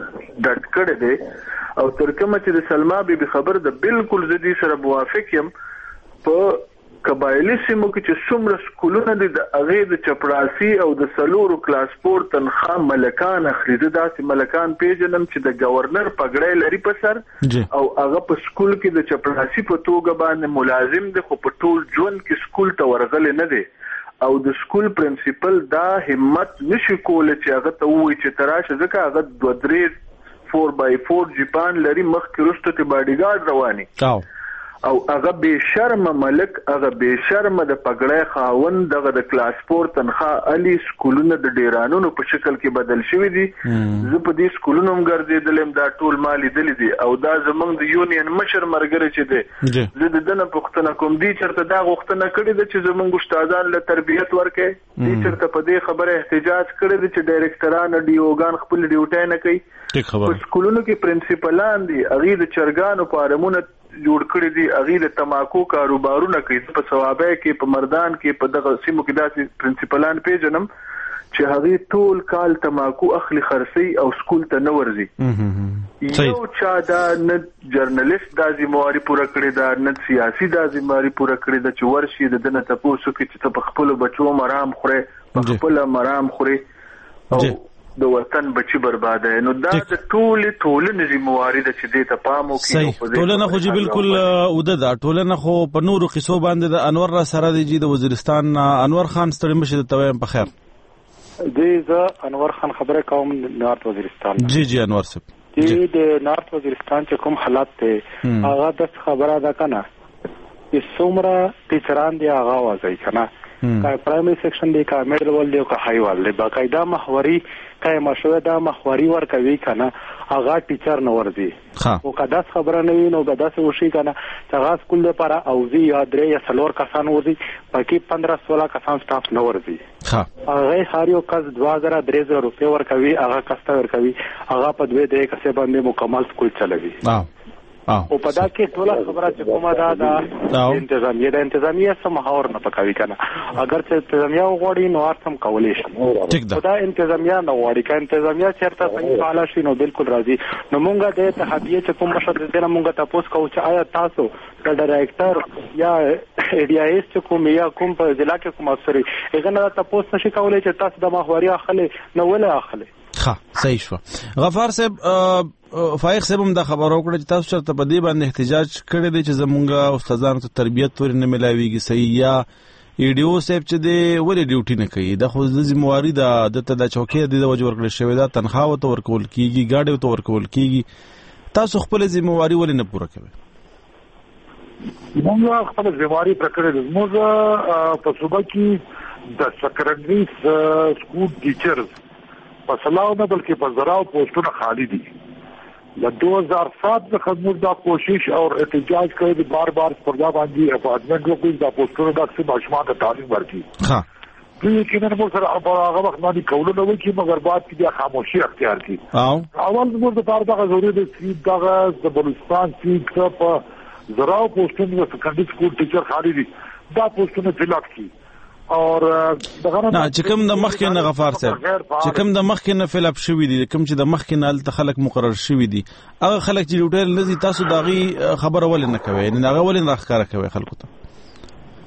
ډټ کړي دی او تر کومه چې د سلمہ بیبي خبر ده بالکل زدي سره موافق یم. په قبایلی سیمو کې چې څومره سکولونه دي د هغه د چپړاسي او د سلورو کلاس پور تنخواه ملکان اخلي. داسې ملکان پیژنم چې د گورنر پګړۍ لري په سر او هغه په سکول کې د چپړاسي په توګه باندې ملازم دي خو په ټول ژوند کې سکول ته ورغلي نه دي او د سکول پرنسپل دا همت نشي کوله چې هغه ته وایي چې تراشه ځکه هغه 2-3 4x4 جپان لري مخکې رسته ته باډیګارد رواني او هغه به شرم ملک هغه به شرم د پګړې خاون دغه د کلاس پور تنخواه علي سکولونه د ډیرانونو په شکل کې بدل شوی دي. زه په دې سکولونو هم ګرځېدلم دا ټول مالي دلی دي او دا زمونږ د یونین مشر مرګره چې دی زه د دنه پښتنه کوم دي چرته دا غوښتنه کړې ده چې زمونږ استادان له تربیت ورکړي دي چرته په دې خبره احتجاج کړی دی چې ډایرکټران ډیوګان خپل ډیوټي نه کوي. په سکولونو کې پرنسپلان دي هغه د چرګانو فارمونه جوړ کړی دي هغه د تماکو کاروبارونه کوي په ثوابه کې په مردان کې په دغه سیمو کې داسې پرنسپلان پیژنم چې هغه ټول کال تماکو اخلي خرسي او سکول ته نه ورځي. یو چا دا نه جرنالست دا ذمہواری پوره کړی دا نه سیاسي دا ذمہواری پوره کړی دا چې ورشي د دنه تاسو کې چې په خپل بچو مرام خوره په خپل مرام خوره او د وطن بچي برباده. نو دا د ټولنې ذمہواری ده چې دې ته پام وکړي. ټولنه خو بالکل اوده ده ټولنه خو په نورو قصو باندې د انور را سره دی د وزیرستان انور خان ستړي مشه د تویم په خیر دی. زه انور خان خبره کوم نارت وزیرستان. جی انور صاحب چې د نارت وزیرستان چې کوم حالات ته هغه د خبره ده کنه چې څومره ټیچران دی هغه وځي کنه کا پرایمری سیکشن دی کا میډل ول دی کا های ول دی باقاعده محوري کای مشوره دا محوري ورکوي کنه هغه ټیچر نه ورځي او کدا خبره نه وي نو دا څه وشي کنه چې هغه سکول لپاره او زی یا درې یا څلور کسان ورځي پکې 15-16 کسان سټاف نه ورځي. هغه هر یو کس 2000-3000 روپیا ورکوي هغه کسته ورکوي هغه په 2-3 کسه باندې مکمل سکول چلوي او په دا کې ټول خبره چې کومه دا انتظامیه سم هاور نه پکوي کنه اگر چې انتظامیه وغوړي نو ارتم کولی شي دا انتظامیه نه وغوړي که انتظامیه چیرته څنګه فعال شي نو بالکل راځي. نو مونږه د اتحادیه چې کوم مشر دې نه مونږه تاسو کوو چې آیا تاسو د ډایرکټر یا ایډیایس چې کوم یا کوم په ضلع کې کوم افسر هغه نه تاسو نشي کولای چې تاسو د محوري اخلي نو ولا اخلي. صحیح شو. غفار صاحب فایق صاحب هم دا خبر وکړه چې تاسو چرته په دې باندې احتجاج کړی دی چې زمونږ استادانو ته تربیت ورنه ملاويږي صحیح یا ایډیو صاحب چې دی ولې ډیوټي نه کوي د خو ذمہواری د چوکۍ د وجه ورکړل شوی دا تنخواه ته ورکول کیږي گاډي ته ورکول کیږي تاسو خپل ذمہواری ولې نه پوره کوئ؟ موږ خپل ذمہواری پر کړل. موږ په صوبه کې د سیکنډري سکول ټیچرز په سلاو نه بلکې په زراو پوسټونه خالی دي. د 2007 څخه موږ دا کوشش او احتجاج کوي بار پر دا باندې اپارټمنټ وکړي دا پوسټونه د اکثر ماشومان ته تعلیم ورکړي. یقینا موږ سره هغه وخت باندې کولونه وکړي مګر بعد کې بیا خاموشي اختیار کړي. اول موږ د دغه ضروري د سیټ دغه د بلوچستان سیټ په زراو پوسټونه د سیکنډري سکول ټیچر خالی دي دا پوسټونه فل اپ کړي اور نه چې کوم د مخکې نه غفار صاحب چې کوم د مخکې نه فل اپ شوی دي کوم چې د مخکې نه ال خلک مقرر شوی دي هغه خلک چې ډیوټر لذي تاسو داغي خبره ولې نه کوي نه هغه ولې نه ښکارا کوي خلکو ته؟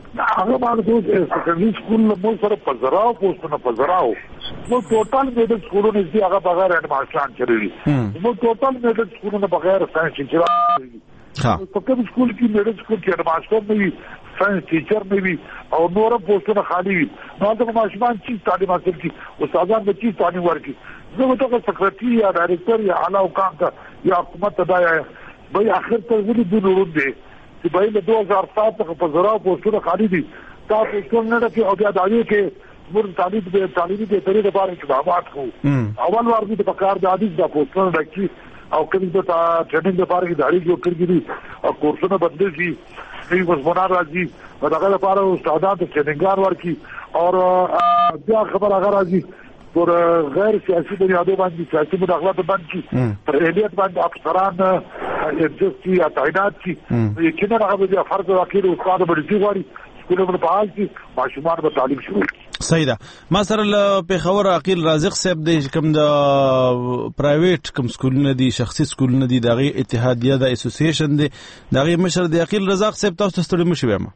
هغه باندې سکندري سکول مو سره پزراو پوسټونه پزراو نو ټوټال میډل سکولونه دي هغه بغیر اډمانسان چلوي نو ټوټال میډل سکولونه بغیر ساينس ټیچر په کوم سکول کې میډل سکول کې اډمانسان نه وي ساينس ټیچر نه وي او نور پوسټونه خالي وي نو د ماشومان چې تعلیم حاصل کړي استادان د چې تعلیم ورکړي زه ته سکرټری یا ډایرکټر یا اعلی حکام ته یا حکومت ته دا به اخر ته ولې د نور دی چې به له 2007 څخه په زراعت پوسټونه خالي دي تاسو څنګه نه کې او بیا دایو کې موږ تعلیمي د طریقې لپاره اقدامات کوو اول وار دې په کار د عادي د پوسټونو ډکې او کله د ټریننګ لپاره ادارې جوړ کړې او کورسونه بدل شي چې مزمنه راځي دغه لپاره استادان ته ټریننګار ورکړي او بیا خبر هغه راځي پر غیر سیاسي بنیادو باندې سیاسي مداخلات باندې پر اهلیت باندې افسران ادجسټي یا تعینات شي یقینا هغه به فرض واقع استاد باندې غواړي سکولونه په حال کې ماشومان به تعلیم شروع صحیح ده ما سره له پیښور عقیل رازق صاحب د کوم د پرایویټ کوم سکولونه دي شخصي سکولونه دي دغه اتحادیه د اسوسییشن دي دغه مشر د عقیل رازق صاحب تاسو ستړي مشي وایم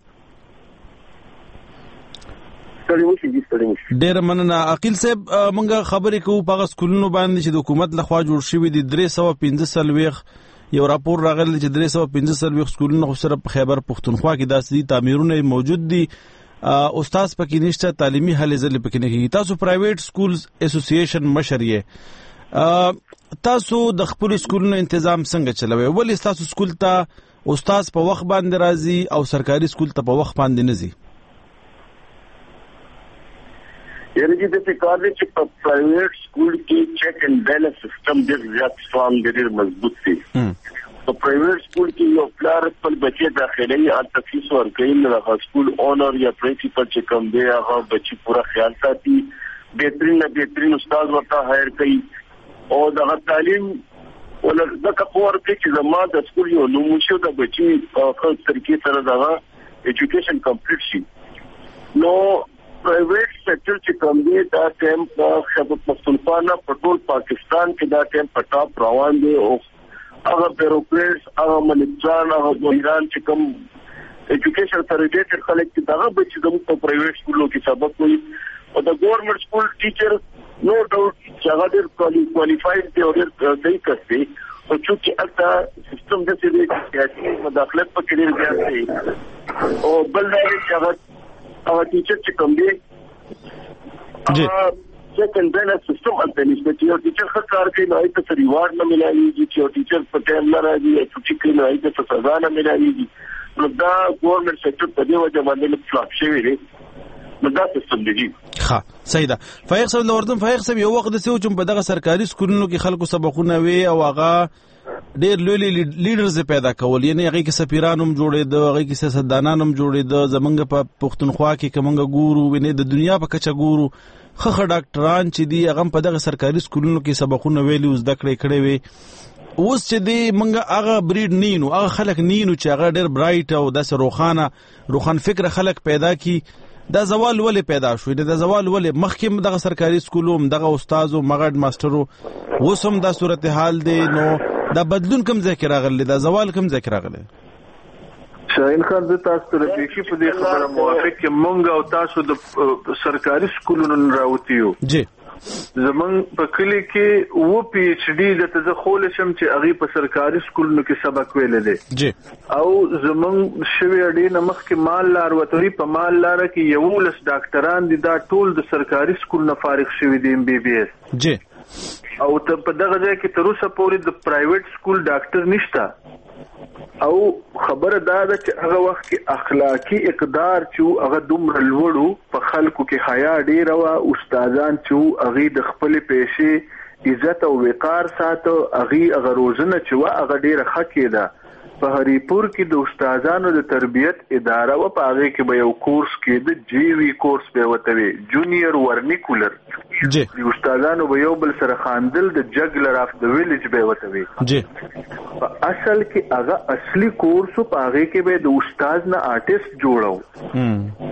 ډیر مننه عقیل صاحب مونږه خبرې کوو په سکولونو باندې چې د حکومت لخوا جوړ شوی دي 315 یو راپور راغلی چې 315 سکولونه خو سره په خیبر پختونخوا کې داسې تعمیرونه موجود دي استاد پکې نشته تعلیمي هلې ځلې پکې نه کیږي تاسو پرایویټ سکولز اسوسییشن مشر یې تاسو د خپل سکولونو تنظیم څنګه چلوي ولې تاسو سکول ته استاد په وخت باندې راځي او سرکاري سکول ته په وخت باندې نه ځي یعنی چې د کالج په پرایویټ سکول کې چیک اینڈ بیلنس سیستم ډېر زیات سترونګ ډېر مضبوط دی په پرایویټ سکول کې یو پلار خپل بچي داخلي ان تفیس ورکوي نو هغه سکول اونر یا پرنسپل چې کوم دی هغه بچي پورا خیال ساتي بهترین استاد ورته هایر کوي او د تعلیم ولر د کپور کې چې زما د سکول یو نوموشو د بچي په خپل طریقې سره دا ایجوکیشن کمپلیټ شي نو پرایویټ سیکټر چې کوم دی دا ټیم په خیبر پختونخوا نه په ټول پاکستان کې دا ټیم په ټاپ روان دی او هغه بیوروکریټس هغه منسټران هغه مدیران چې کوم ایجوکیشن سره ریلیټډ خلک چې دا به چې کوم په پرایویټ سکولو کې سبق کوي او د ګورنمنت سکول ټیچر نو ډاوټ چې هغه ډېر کوالیفاید دی او ډېر صحیح کس دی او چې البته سیستم د سیاسي مداخلت په کې ډېر زیات دی او بل دا چې هغه ټیچر چې کوم دی چیک اینڈ بیلنس سیستم البته نشته چې یو ټیچر ښه کار کوي نو هغه ته ریوارډ نه ملایږي چې یو ټیچر په ټایم نه راځي یا چھٹی کوي نو هغه ته سزا نه ملایږي نو دا ګورنمنت سیکټر په دې وجه باندې فلاپ شوی دی نو دا سیستم دی ها صحیح ده فایق صاحب اردن فایق صاحب یو وخت د سیو چې په دغه سرکاري سکولونو کې خلکو سبقونه وي او هغه ډېر لوی لیډرز پیدا کول یعنی هغه کې سفیران هم جوړېده هغه کې سیاستدانان هم جوړېده زمونږ په پښتونخوا کې کومنګ ګورو ویني د دنیا په کچه ګورو خخ ډاکټران چې دی هغه په دغه سرکاري سکولونو کې سبقونه ویلي زده کړې وي اوس چې دی منګه هغه بریډ نینو هغه خلک نینو چې هغه ډېر برایټ او داسې روخان فکر خلک پیدا کی دا زوال ولې پیدا شو دا زوال ولې مخکې دغه سرکاري سکولو دغه استادو مغړ ماسترو وسم دا صورتحال دی نو دا بدلون کوم ځای کې راغلی دا زوال کوم ځای کې راغلی شاهین خان زه تاسو ته بیخي په دې خبره موافق یم مونږ او تاسو د سرکاري سکولونو راوتیو جی زمونږ په کلی کې و پی ایچ ډي د تزخول شم چې هغه په سرکاري سکولونو کې سبق ویل دي جی او زمونږ شوی اډې نمخ کې مال لار وتوي په مال لار کې یو لس ډاکټران دي دا ټول د سرکاري سکول نه فارغ شوی دي ام بي بي اس جی او ته په دغه ځای کې تر اوسه پورې د پرایویټ سکول ډاکټر نشته او خبره دا ده چې هغه وخت کې اخلاقی اقدار چې هغه دومره لوړو په خلکو کې حیا ډیره وا استادان چې هغه د خپل پیشې عزت او وقار ساتو هغه روزنه چې هغه ډیره ښه ده په هریپور کې د استادانو د تربیت اداره و په هغه کې به یو کورس کې د جی وی کورس به وته جونیئر ورنیکولر جی د استادانو به یو بل سره خاندل د جګلر اف د ویلیج به وته جی په اصل کې هغه اصلي کورس په هغه کې به د استاد نه آرټیست جوړاو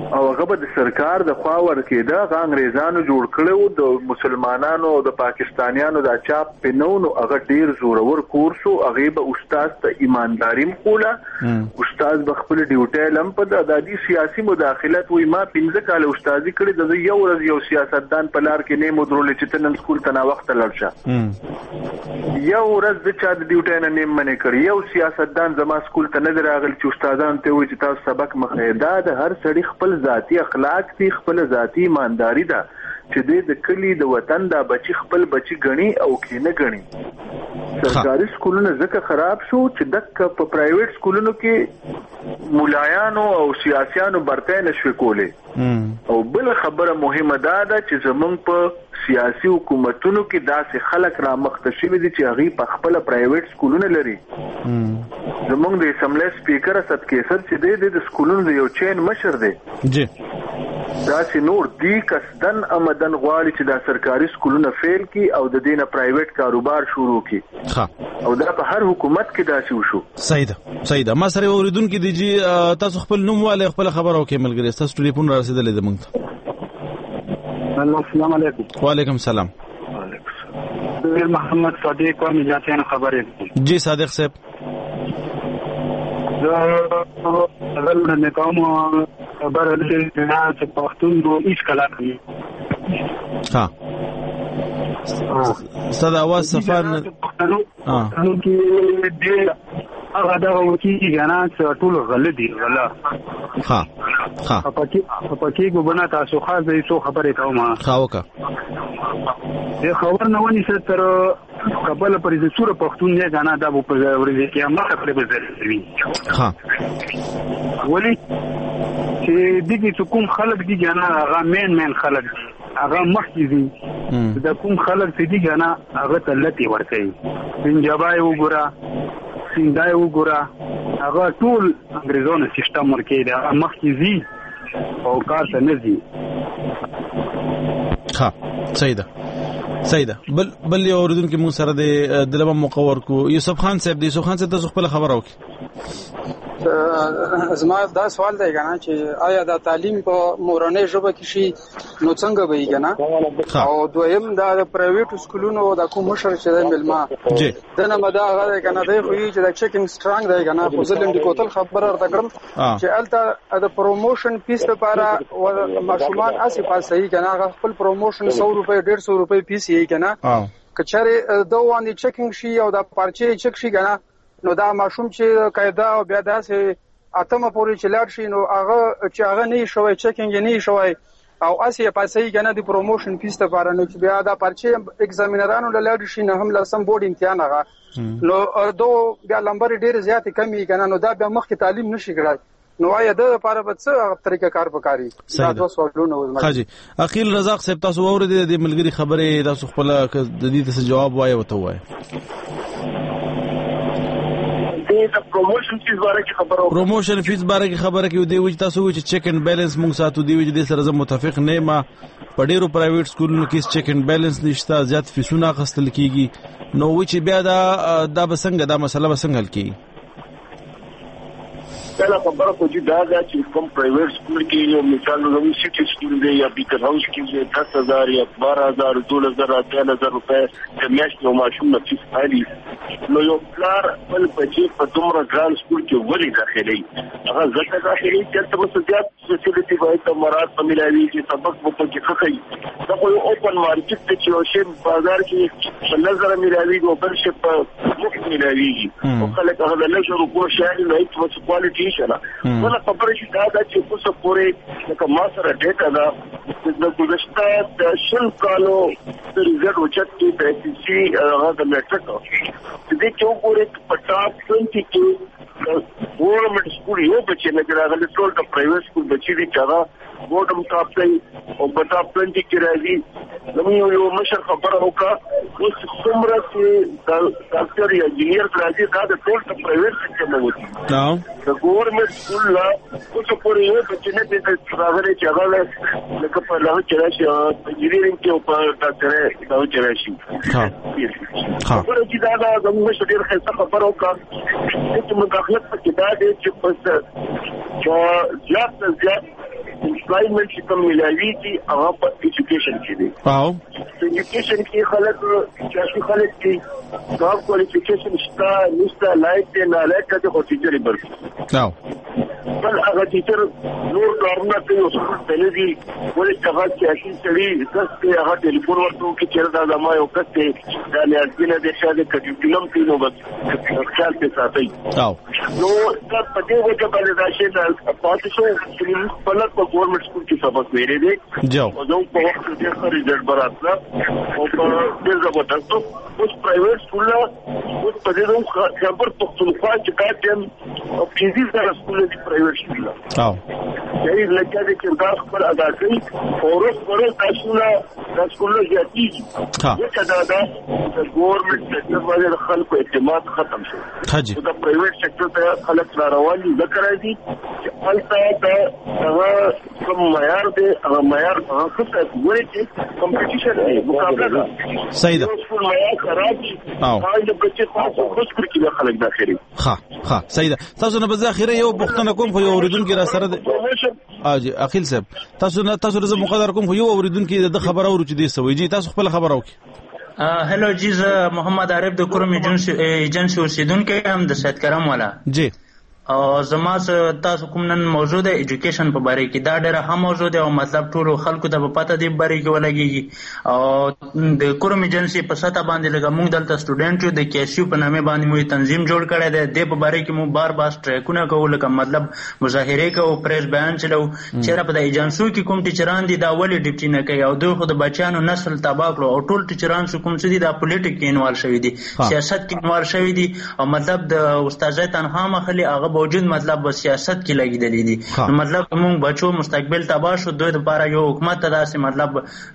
او هغه به د سرکار د خوا ورکېده. هغه انګریزانو جوړ کړو د مسلمانانو او د پاکستانیانو د چاپ پنونو. هغه ډیر زورور کورسو. هغه به استاد ته ایمانداري مخوله. استاد به خپل ډیوټي لم په د دادی سیاسي مداخلت وي. ما 15 کال استادي کړې د یو ورځ یو سیاستدان په لار کې نه مدرول چې تنن سکول ته نا وخت لړشه. یو ورځ د چا د ډیوټي نه نیم منې کړی. یو سیاستدان زما سکول ته نه راغلی چې استادان ته وي چې تاسو سبق مخېدا. د هر سړي خپل ذاتی اخلاق دي، خپل ذاتی ایمانداری ده چې د کلی د وطن د بچي خپل بچي غني او کې نه غني. سرکاري سکولونه ځکه خراب شو چې دک په پرایویټ سکولونو کې مولایانو او سیاسيانو برته نشو کوله. او بل خبره مهمه ده چې زمونږ په سیاسي حکومتونو کې داسې خلک را مختشوي دي چې هغه په خپل پرایویټ سکولونه لري. زمونږ د اسمبلی سپیکر اسد کیسر چې د سکولونو د یو چین مشر دی جی دا چې نور دی قصدن آمدن غواړي چې دا سرکاري سکولونه فیل کی او د دینه پرایویټ کاروبار شروع کی. او دا په هر حکومت کې داسې وشو. صحیح ده. ما سره اوریدونکو دی جی تاسو خپل نوم والے خپل خبر او کې ملګری تاسو ټلیفون را رسیدلې ده مونږ ته. السلام علیکم. وعلیکم السلام. محمد صادق او مجاتین خبرې. جی صادق صاحب زه نه کوم خبره ده چې پښتون نو هیڅ کلا کوي. صدا आवाज صفان نو کې دې هغه دا وکی غنا ټول غلطي غلا. پکې ګوبنا تاسو خاص دې څو خبرې کوم. وکا دې خبر نه ونی څه تر قبل پر دې سور پښتون نه غنا دا په ورځ کې ما خپل به زری. ولی چې دغه کوم خلک دي غنا هغه مین خلک هغه مخکې دي. دا کوم خلک چې دي غنا هغه تلتی ورته پنجابای وګورا سیندای وګورا هغه ټول انګریزانو سیستم ورکې دا مخکې دي او کار ته نه دي. صحیح ده. بل یو اوریدونکو مو سره د دلمه مقور کو یوسف خان صاحب دی. یوسف خان صاحب تاسو خپل خبر راوړئ. زما دا سوال دی کنه چې آیا دا تعلیم په مورنۍ ژبه کې شي نو څنګه وي کنه. او دویم دا پرایویټ سکولونو دا کوم مشر چې د ملما جی دنه مدا هغه کنه دی خو چې دا چیکینګ سترانګ دی کنه. خو ځلم د کوتل خبر ورته کړم چې الته د پروموشن فیس لپاره ماشومان اسی پاسه یې کنه هغه خپل پروموشن 100 روپے 150 روپے فیس یې کنه. کچره دوه باندې چیکینګ شي او دا پارچې چک شي کنه نو دا ماشوم چې قاعده او بیا داسې اتمه پورې چې لاړ شي نو هغه نه شوی چیکینګ نه شوی او اسی پاسې کنه د پروموشن فیس لپاره نو چې بیا دا پرچې ایگزامینرانو لاړ شي نه هم لسم بورډ امتحان هغه نو دو بیا لمبر ډیر زیات کمی کنه نو دا بیا مخکې تعلیم نشي کړای. نو آیا د لپاره به څه طریقه کار وکاري؟ دا تاسو سوالونه حاجی عقیل رزاق صاحب تاسو اوریدل د ملګری خبره تاسو خپل د دې څه جواب وایي وته وایي. پروموشن فیس باره کې خبره کې دی چې تاسو چې چیک اینڈ بیلنس موږ ساتو دی چې د سره زم متفق نه ما په ډیرو پرایویټ سکولونو کې چیک اینڈ بیلنس نشته زیات فیسونه اخستل کیږي نو چې بیا دا بسنګ دا مسله بسنګ حل کیږي. دا خبره خو دا چې کوم پرایویټ سکول کې یو مثال نو سټي سکول دی یا بیکر هاوس کې 10000 یا 12000 2000 3000 روپے د میاشتې او ماشوم نه فیس پالي نو یو پلار بل بچي په دومره ګران سکول کې ولې داخلي هغه ځکه داخلي چې تاسو زیات فیسیلیټي وایي ته مراد په ملایوي چې سبق په کې خخي دا خو یو اوپن مارکیټ ته چې او شی بازار کې نظر ملایوي او بل شی په مخ ملایوي او خلک هغه له شروع شي نه هیڅ کوالټي شلا ولا خبره شي دا چې څه پورې لکه ما سره ډیټا دا د ګذشته د شل کالو د ریزلټ وچت په سی سی هغه د میټرک د دې چې وګورئ په ټاپ 20 کې ګورنمنت سکول یو بچی نه راغلی ټول د پرایویټ سکول بچی دي چې هغه بوټم ټاپ ته او په ټاپ 20 کې راځي نو یو مشر خبره وکړه اوس څومره چې ډاکټر یا انجینیر راځي دا د ټول د پرایویټ سکول نه وتی د ګورنمنت سکول لا اوس پورې یو بچی نه د راغلی چې هغه لکه په لاره چې راشي انجینیرینګ کې او په ډاکټر دا چې راشي خبره چې دا د مشر ډیر ښه خبره وکړه چې مداخلت پکې دا دی چې پس زیات امپلایمنٹ چې کوم ملایوي دي هغه په ایجوکیشن کې دي. ایجوکیشن کې خلک چې خلک دي کار کوالیفیکیشن شته نشته لایق دي نه لایق دي خو ټیچر برخه بل هغه ټیچر نور کارونه کوي او څه دي ولې هغه چې اصلي سړي کسته هغه ټلیفون ورته کوي چې دا زما یو کسته دا لازمه ده چې د کریکولم کې نو بس خیال په ساتي نو دا په دې وجه باندې دا شی د پاتې شو چې په لږ په ګورنمنت سکول کې سبق ویلې دي او زه په وخت کې ښه ريزلټ براتله او په ډېر زبردست اوس پرایویټ سکول اوس په دې خبر پښتونخوا چې کاټم او فیزي سره سکول دی پرایویټ سکول یې لکه د کردار خپل ادا کوي او ورځ تاسو د سکول ځاتي چې دا د ګورنمنت سکتور باندې خلکو اعتماد ختم شو دا پرایویټ سکتور ته خلک راروان دي ذکر دي چې البته دا کوم معیار دی هغه معیار هغه څه وایي چې کمپټیشن دی مقابله ده صحیح ده ټول معیار خرابي او د بچي خاصو خوش کړی چې خلک داخلي ها صحیح ده. تاسو نه بځاخره یو پښتنه کوم خو یو اوریدونکو را سره اجي اخیل صاحب تاسو زه مقدر کوم خو یو اوریدونکو د خبر اورو چې دی سوي جی تاسو خپل خبر اوکي. هلو جی محمد عارف د کوم ایجنسی اوسیدونکو هم د سید کرم والا جی او زما تاسو کوم نن موضوع د ایجوکیشن په باره کې دا ډېر هم موضوع دی او مطلب ټول خلکو ته په پته دی باره کې ولګي او د کوم ایجنسی په ساته باندې لګا موږ دلته سټوډنټ یو د کیسیو په نامه باندې مو تنظیم جوړ کړی دی د په باره کې مو بار سټریکونه کوو لکه مطلب مظاهره کوو پریس بیان چلو چیرې په د ایجنسیو کې کوم ټیچران دي دا ولې ډیپټي نه کوي او دوی خو د بچیانو نسل تباہ کړو او ټول ټیچران کوم څه دي د پولیټیک کې انوالو شوی دي سیاست کې انوالو شوی دي او مطلب د استادای تنها مخلي هغه باوجود مطلب سیاست کې لګیدلې دي مطلب موږ بچو مستقبل تباہ شو دوی لپاره یو حکومت ته داسې مطلب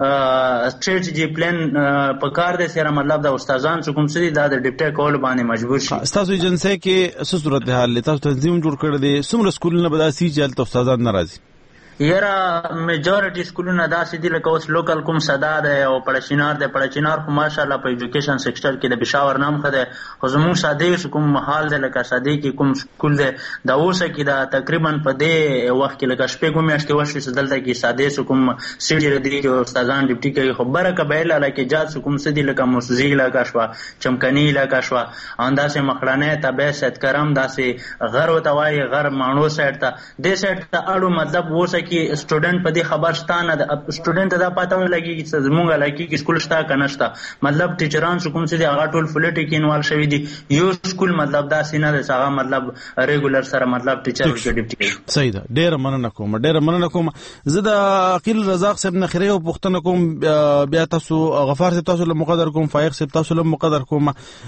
سټریټجی پلان په کار دي سره مطلب د استادان کوم څه دي د ډیپټي کول باندې مجبور شي. تاسو ایجنسی کې څه صورت حال تاسو تنظیم جوړ کړی دي څومره سکولونه به داسې چې استادان ناراضي یرا میجورټي سکولونه داسې دي لکه اوس لوکل کوم صدا ده او پړچینار خو ماشاءالله په ایجوکیشن سیکټر کې د بشاور نام خده خو زموږ ساده کوم محل ده لکه ساده کې کوم سکول ده دا اوسه کې دا تقریبا په دې وخت کې لکه شپږ میاشتې وشي دلته کې ساده کوم سیټي ردی کې استادان ډیپټي کوي خبره کبهله لکه جات کوم سدي لکه موسزي لکه شوا چمکني لکه شوا انداسه مخړانه تبه ست کرم داسې غر وتوای غر مانو سایت ته د سایت ته اړو مطلب وسه کې سټوډنټ په دې خبرستانه د سټوډنټ دا پاتې لګي چې زموږ لکه کې سکول شته کنه شته مطلب ټیچران کوم څه دي هغه ټول پولیټیک انوال شوی دي یو سکول مطلب دا سینه ده هغه مطلب ریګولر سره مطلب ټیچر کې ډیپټي صحیح ده. ډېر مننه کوم زه د عقیل رزاق صاحب نه خره او پښتنه کوم بیا تاسو غفار صاحب تاسو له مقدر کوم فایق صاحب تاسو له مقدر کوم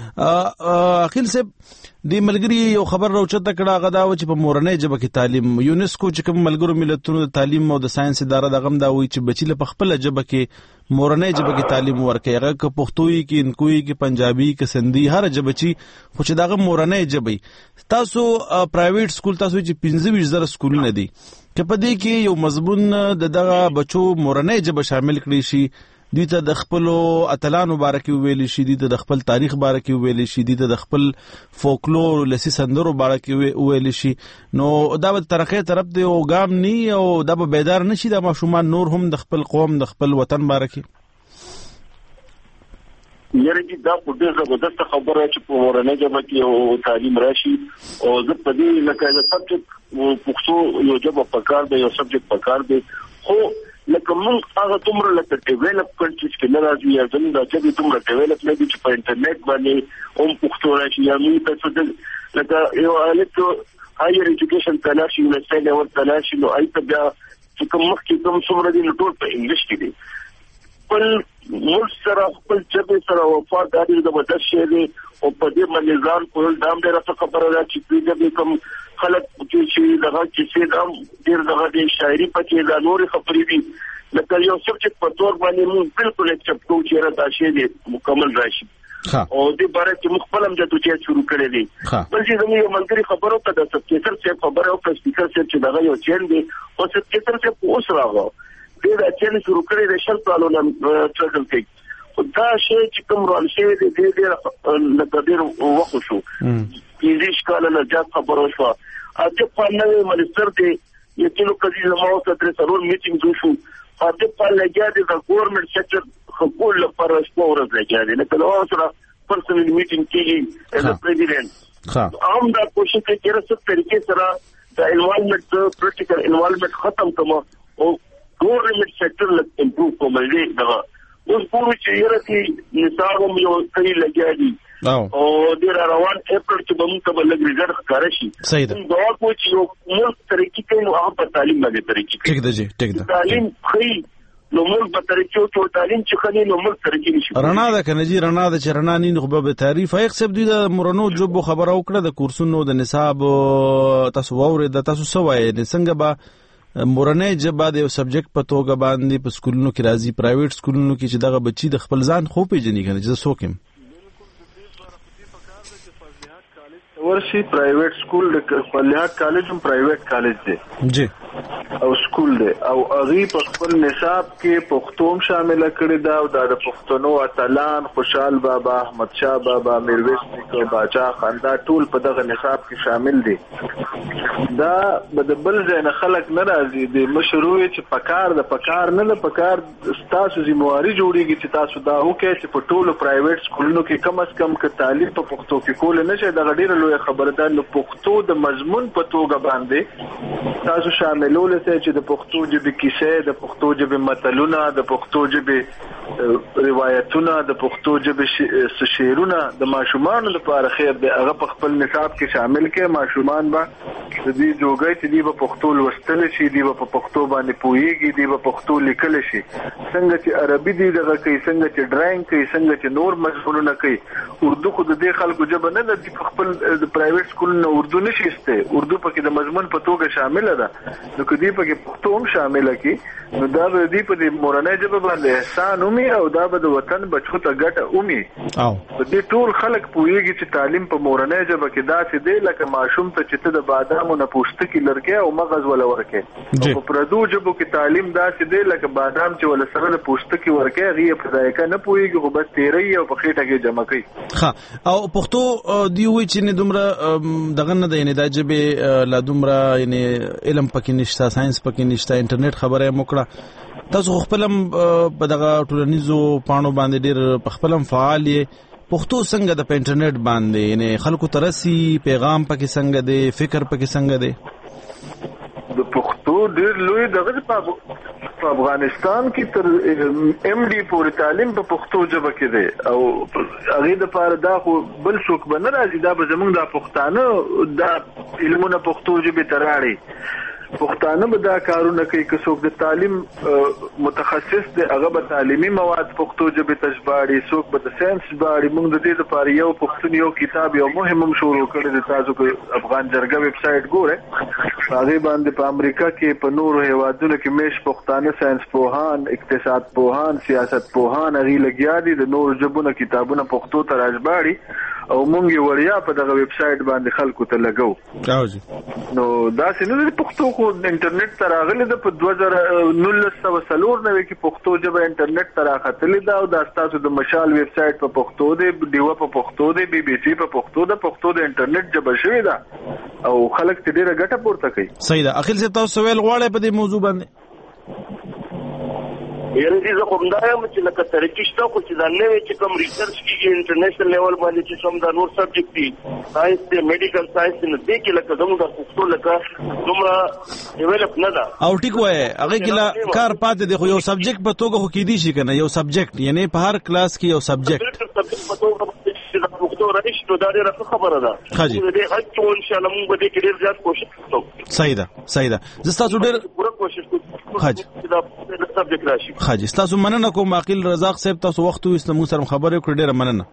عقیل صاحب د ملګری یو خبر راوچته کړه غدا و چې په مورنۍ ژبه کې تعلیم یونیسکو چې کوم ملګرو ملتونو د تعلیم او د ساينس اداره د غم دا وی چې بچی له خپل ژبه کې مورنۍ ژبه کې تعلیم ورکړي هغه که پښتوي کې انکوي کې پنجابي کې سندي هر ژبه چې خو چې دغه مورنۍ ژبه تاسو پرایویټ سکول تاسو چې 15,000 سکولونه دي که په دې کې یو مضمون دغه بچو مورنۍ ژبه شامل کړي شي دوی ته د خپل اتلانو باره کې ویل شي دوی ته د خپل تاریخ باره کې ویل شي دوی ته د خپل فولکلور لسی سندرو باره کې ویل شي نو دا به ترقه طرف دی او ګام ني او دا به بیدار نشي د ماشومان نور هم د خپل قوم د خپل وطن باره کې یره دا په دې زبردست خبره چې په مورنۍ ژبه کې او تعلیم راشي او زه په دې لکه سبجیکټ پښتو یو ژبه پکار دی یو سبجیکټ پکار دی خو لکه موږ هغه تومره لکه ډیولپ کنټریز کې نه راځي یا زموږ د چې تومره ډیولپ نه دي چې په انټرنیټ باندې هم پښتو راشي یا موږ تاسو د لکه یو الکترو هایر ایجوکیشن تلاشي یونیورسيټي لیول تلاشي نو ایته بیا چې کوم مخکې کوم څومره دي ټول په انګلیش کې دي خپل ملک سره خپل ژبه سره وفاداري د بدل شي دي او په دې باندې ځان کول دام ډېر څه خبره ده چې دې کوم خلک چې دغه چې دام ډېر دغه د شاعري پکې دا نور خبرې دي لکه یو سبجیکټ په تور باندې موږ بالکل اکسپټ کوو چې راته شي دي مکمل راشي او دې باره کې مخبلم جاتو چې شروع کړی دي بلکې زموږ یو ملګری خبرو ته د سپیکر څخه خبره او سپیکر څخه چې دغه یو چین دي او سپیکر څخه اوس راغو دې دا چین شروع کړی د شل کالو نه ټرګل کوي دا شی چې کوم رول شي دې لکه ډېر وخت شو 20 کال نه ځات خبرو شو اته په نوې منستر کې یقینو کدي زموږ سره ضرور میټینګ وشو په په لګیا دي د ګورنمنت سېکټر خپل لپاره سپورت لګیا دي نه کله سره پرسنل میټینګ کیږي ایز ا پریزیډنټ هم دا کوشش کوي چې رسټ طریقې سره د انوالومنت پریکټیکل انوالومنت ختم کوم او ګورنمنت سېکټر لکه امپروو کوم دی دا اوس پوره چې یره کې نصاب هم یو صحیح لګیا دي او د روان اپریل کې به موږ ته لږ ریزلټ ښکاره شي دا کوم چې یو ملک طریقې کوي نو هغه په تعلیم باندې طریقې ټیک دی ټیک دی تعلیم خي نو ملک په طریقې او تعلیم چې خني نو ملک طریقې نشي رڼا ده کنه جی رڼا ده چې رڼا نه خو به تعریف هیڅ سب دی د مورنو جوب خبره وکړه د کورسونو د نصاب تاسو وره د تاسو سوای د څنګه به مورنه جبا د سبجیکټ په توګه باندې په سکولونو کې راځي پرایویټ سکولونو کې چې دغه بچي د خپل ځان خو پیژني کنه چې سوکم ورشي پرایویټ سکول د فلیحات کالج هم پرایویټ کالج دی جی او سکول دی او هغه په خپل نصاب کې پښتون شامل کړی دا او د پښتنو اتلان خوشحال بابا احمد شاه بابا میرویس نیکه باچا خاندا ټول په دغه نصاب کې شامل دي دا د بل ځای نه خلک نه راځي د مشروع چې پکار نه پکار تاسو ذمہواری جوړیږي چې تاسو دا وکړئ چې په ټولو پرایویټ سکولونو کې کم از کم ک تعلیم په پښتو کې کول نه شي د غډیر لوی خبردار نو پښتو د مضمون په توګه باندې تاسو شاملول سي چې د پښتو ژبې کیسې د پښتو ژبې متلونه د پښتو ژبې روایتونه د پښتو ژبې شعرونه د ماشومان لپاره خیر دی هغه په خپل نصاب کې شامل کړي ماشومان به د دې جوګای چې دی په پښتو لوستل شي دی په پښتو باندې پوهیږي دی په پښتو لیکل شي څنګه چې عربي دی دغه کوي څنګه چې ډراینګ کوي څنګه چې نور مضمونونه کوي اردو خو د دې خلکو ژبه نه ده چې خپل د پرایویټ سکولونو اردو نشي استه اردو پکې د مضمون په توګه شامل ده نو کدی پکې پښتو هم شامل کی نو دا به دی په دې مورنۍ ژبه باندې احسان اومي او دا به د وطن بچو ته ګټه اومي او په دې ټول خلک پوهیږي چې تعلیم په مورنۍ ژبه کې داسې دی لکه ماشوم ته چې ته د بادامو نه پوستکی لرګې او مغز ولا ورکې په پردو ژبو کې تعلیم داسې دی لکه بادام چې ول سره د پوستکی ورکې غي په ځایکه نه پوهیږي خو بس تیرې او په خېټه کې جمع کوي ها او پښتو دی وی چې نه دومره دغه نه دی نه د ژبه لا دومره یعنی علم پکې نشته ساينس پکې نشته انټرنیټ خبره موکړه تاسو خپلم په دغه ټولنیزو پاڼو باندې ډېر خپلم فعال یې پښتو څنګه د انټرنیټ باندې یعنی خلکو ترسي پیغام پکې څنګه دی فکر پکې څنګه دی د پښتو ډېر لوی دغه په افغانستان کې تر ایم ډي پورې تعلیم په پښتو ژبه کې دی او هغه د پاره دا خو بل څوک به نه راځي دا به زمونږ د پښتانه د علمونو پښتو ژبه تراړي پښتانه به دا کارونه کوي که څوک د تعلیم متخصص دی هغه به تعلیمي مواد پښتو ژبه ته ژباړي څوک به د ساينس ژباړي موږ د دې لپاره یو پښتون یو کتاب یو مهم شروع کړی د تاسو کو افغان جرګه ویب سټ ګوره هغه باندې په امریکا کې په نورو هیوادونو کې مش پښتانه ساينس پوهان اقتصاد پوهان سیاست پوهان هغه لګیا دي د نورو ژبونو کتابونه پښتو ته راژباړي او مونږ یې وړیا په دغه ویب سټ باندې خلکو ته لګو نو دا څنګه پښتو خو انټرنیټ ته راغلی ده په 2019 کې پښتو ژبه انټرنیټ ته راغتلې ده او دا تاسو د مشال ویب سټ په پښتو دی ډیوا په پښتو دی بي بي سي په پښتو ده پښتو د انټرنیټ ژبه شوې ده او خلک ته ډیره ګټه پورته کوي صحیح ده اخیل څه تاسو ویل غواړئ په دې موضوع باندې یره دې زه کوم دا یم چې لکه ترقی شته خو چې دا نوې چې کوم ریسرچ کیږي انټرنیشنل لیول باندې چې څوم دا نور سبجیکټ دي ساينس دې میډیکل ساينس نه دې کې لکه زموږ د پښتو لکه دومره ډیولپ نه ده او ټیک وای هغه کې کار پاتې دی خو یو سبجیکټ په توګه خو کې دي شي کنه یو سبجیکټ یعنی په هر کلاس کې یو سبجیکټ پښتو رئیس نو دا ډیره خبره ده دې هڅه ان شاء الله موږ به دې ډیر زیات کوشش وکړو صحیح ده زه تاسو ډیر پوره کوشش کوم چې دا سبجیکټ راشي خاجي تاسو مننه کوم عاقل رزاق صاحب تاسو وخت وست مو سره خبرې کړې ډیره مننه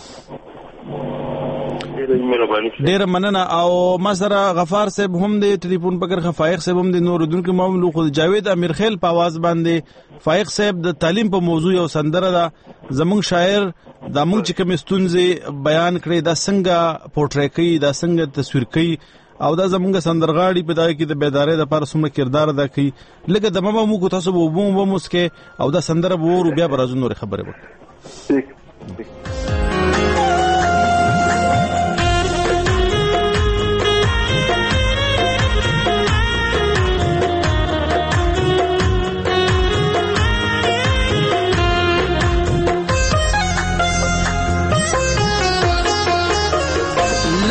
ډیره مننه او ما سره غفار صاحب هم د ټلیفون پکړ خفایق صاحب هم د نوردون کې معلوم خو جاوید امیر خیل په आवाज باندې فایق صاحب د تعلیم په موضوع یو سندره ده زمونږ شاعر د موږ چې کوم ستونزې بیان کړي دا څنګه پورټری کوي دا څنګه تصویر کوي او دا زمونږ سندرغاړي په دای کې د بیدارۍ لپاره څومره کردار ادا کوي لکه د ماما موږ تاسو وبو مسکه او دا سندره وورو بیا برازو نور خبره وکړه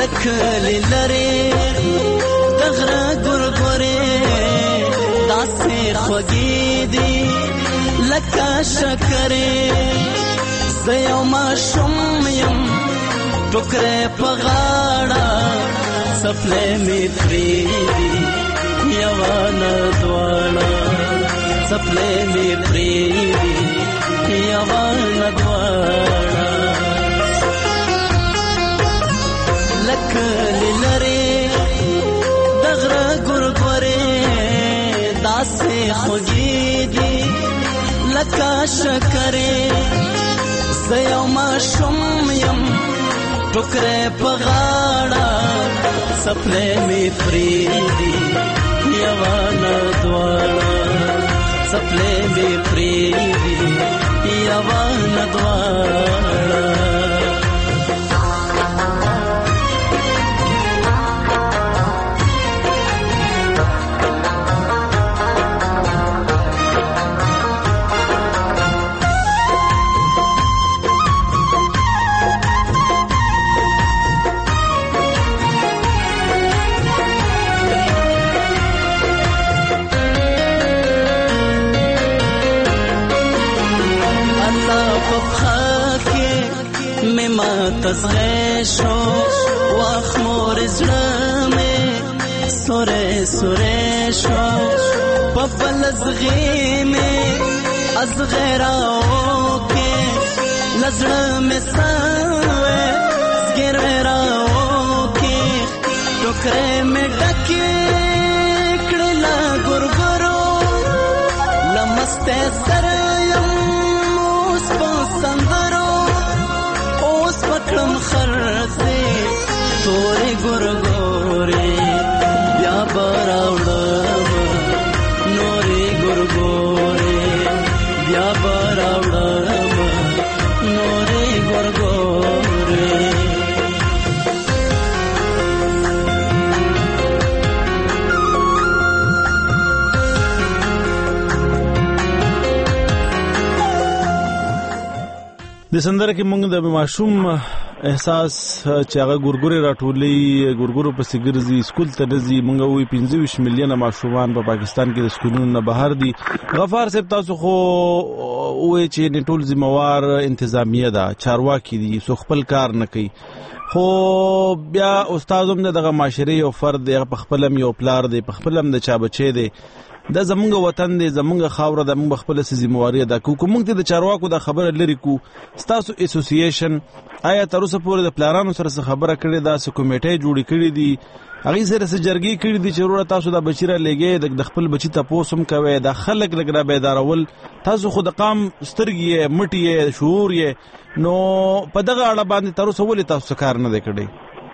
لکلی لری دغره ګورګورې داسې خوږې دي لکه شکرې زه یو ماشوم یم ټوکرې په غاړه څپلۍ مې پرېږدي یوه نه دواړه څپلۍ مې پرېږدي یوه نه دواړه لکلی لرې د غره ګورګورې داسې خوږې دي لکه شکرې زه یو ماشوم یم ټوکرې په غاړه څپلۍ مې پرېږدي یوه نه دواړه څپلۍ مې پرېږدي یوه نه دواړه تزغی شو واخمور زړه مې سورې سورې شو په بل زغی مې ازغی راوکې لزړه مې سوې زګیروی راوکې ټوکرې مې ډکې کړې له ګورګورو لمستې سره یم اوس په سندرو پکړم خرڅې تورې ګورګورې بیا به راوړم نورې ګورګورې بیا به راوړم نورې ګورګورې د سندره کې موږ د ماشوم احساس چې هغه ګورګورې راټولي ګورګورو پسې ګرځي سکول ته ځي موږ وی 25 میلیونه ماشومان په پاکستان کې د سکولونو نه بهر دي غفار صاحب تاسو خو وې چې ټول ذمہوار انتظامیه ده چارواکي دي سو خپل کار نه کوي خو بیا استادوم دغه معاشري او فرد په خپلم یو پلار دی په خپلم د چا بچي دی دا زمونږ وطن دی زمونږ خاوره ده موږ خپل ذمہواری ادا کوو موږ ته د چارواکو د خبره لري کو ستاسو اسوسییشن آیا تر اوسه پورې د پلانونو سره خبره کړې ده سو کمیټې جوړې کړې دي هغه سره جرګې کړې دي چې ضرورت تاسو د بچیره لګي د خپل بچی تاسو هم کوي د خلک لګرا بیدارول تاسو خود قام سترګې مټي شعور نو په دغه اړه باندې تر اوسه ولې تاسو کار نه کړی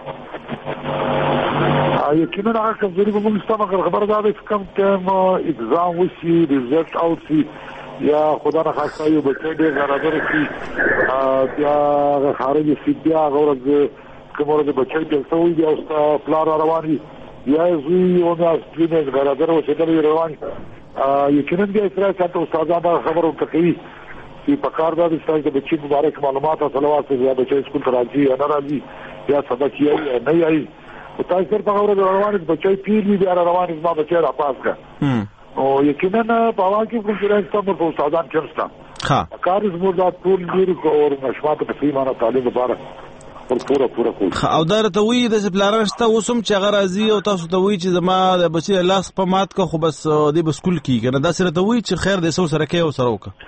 یقینا هغه کمزوري به موږ ستاسو خبره ده چې کم ټایم اگزام وشي ریزلټ اوټ شي یا خدا نه خاصه یو بچی ډېر غراغر شي بیا خارج شي بیا غوړ کومه د بچی د څوي بیا اوس پلان رواني یا زوی او د سپینې غراغر او څه دی روان یقینا د اسرائیل څخه استادانو خبرو کوي چې په کار دا د بچی مبارک معلومات او صلوات یا بچی سکول راځي یا نه راځي یا سبق یې نه یې او تاسو په خبره روانه بچی پیری بیا روانه ما بچی را پاس کا او یقینا په واقع کې کنفرنس ته په استادان چرستا ها کار زموږ د ټول ډیر او مشمات په سیمانه تعلیم لپاره پورا کول او درته وی د سپلارشته وسم چې غرازي او تاسو ته وی چې زما د بچی لاس په مات کا خو بس د بسکول کې کنه دا سره ته وی چې خیر د سره کې او سره وک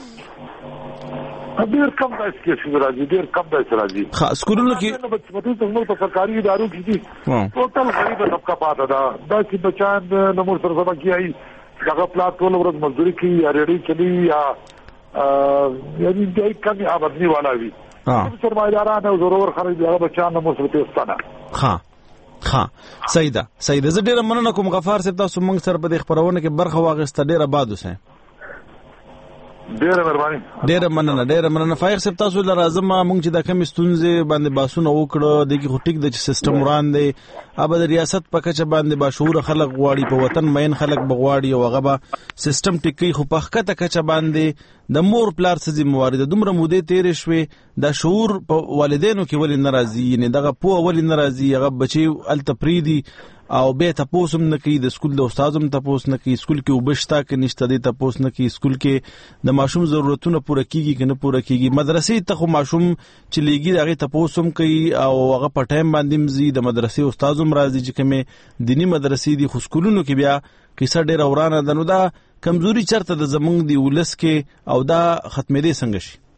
ډیر کم د اسکیشن راځي ډیر کم د راځي خاص سکولونو کې په څه په سرکاري ادارو کې دي ټوټل غریب طبقه پاتې ده دا چې بچان د مور سره سبا کیږي هغه پلا ټول ورځ مزدوري کوي یا ریډي کوي یا یعنی دای کمی آبادی والا وي سرمایداران او ضرور خرج هغه بچان د مور سره پیوستانه ها سیدا زه ډیر مننه کوم غفار صاحب تاسو موږ سره په خبرونه کې برخه واغسته ډیر آباد اوسئ ډېره مننه فایق صاحب. تاسو له راځم مونږ چې د کم ستونزې باندې باسونه وکړو دغه هټیک د سیستم وړاندې اب د ریاست په کچه باندې باشعور خلک غواړي په وطن مین خلک بغواړي او هغه به سیستم ټکی خو په حقیقت کچه باندې د مور پلار څخه ذمہواری د دومره مودې تیرې شوې د شعور په والدینو کې ولې ناراضي نه دغه په ولې ناراضي هغه بچي ال تفریدي او به تاسو هم نه کوي د سکول د استادم تاسو نه کوي سکول کې وبشتا کې نشته دي تاسو نه کوي سکول کې د ماشوم ضرورتونه پوره کیږي کنه پوره کیږي مدرسې ته خو ماشوم چې لګي هغه تاسو هم کوي او هغه په ټایم باندې مزي د مدرسې استادم راځي چې کومه دینی مدرسې دي خو سکولونو کې بیا کیسه ډېر اورانه ده نو دا کمزوري چرته د زمونږ دی ولس کې او دا ختمېدې څنګه شي؟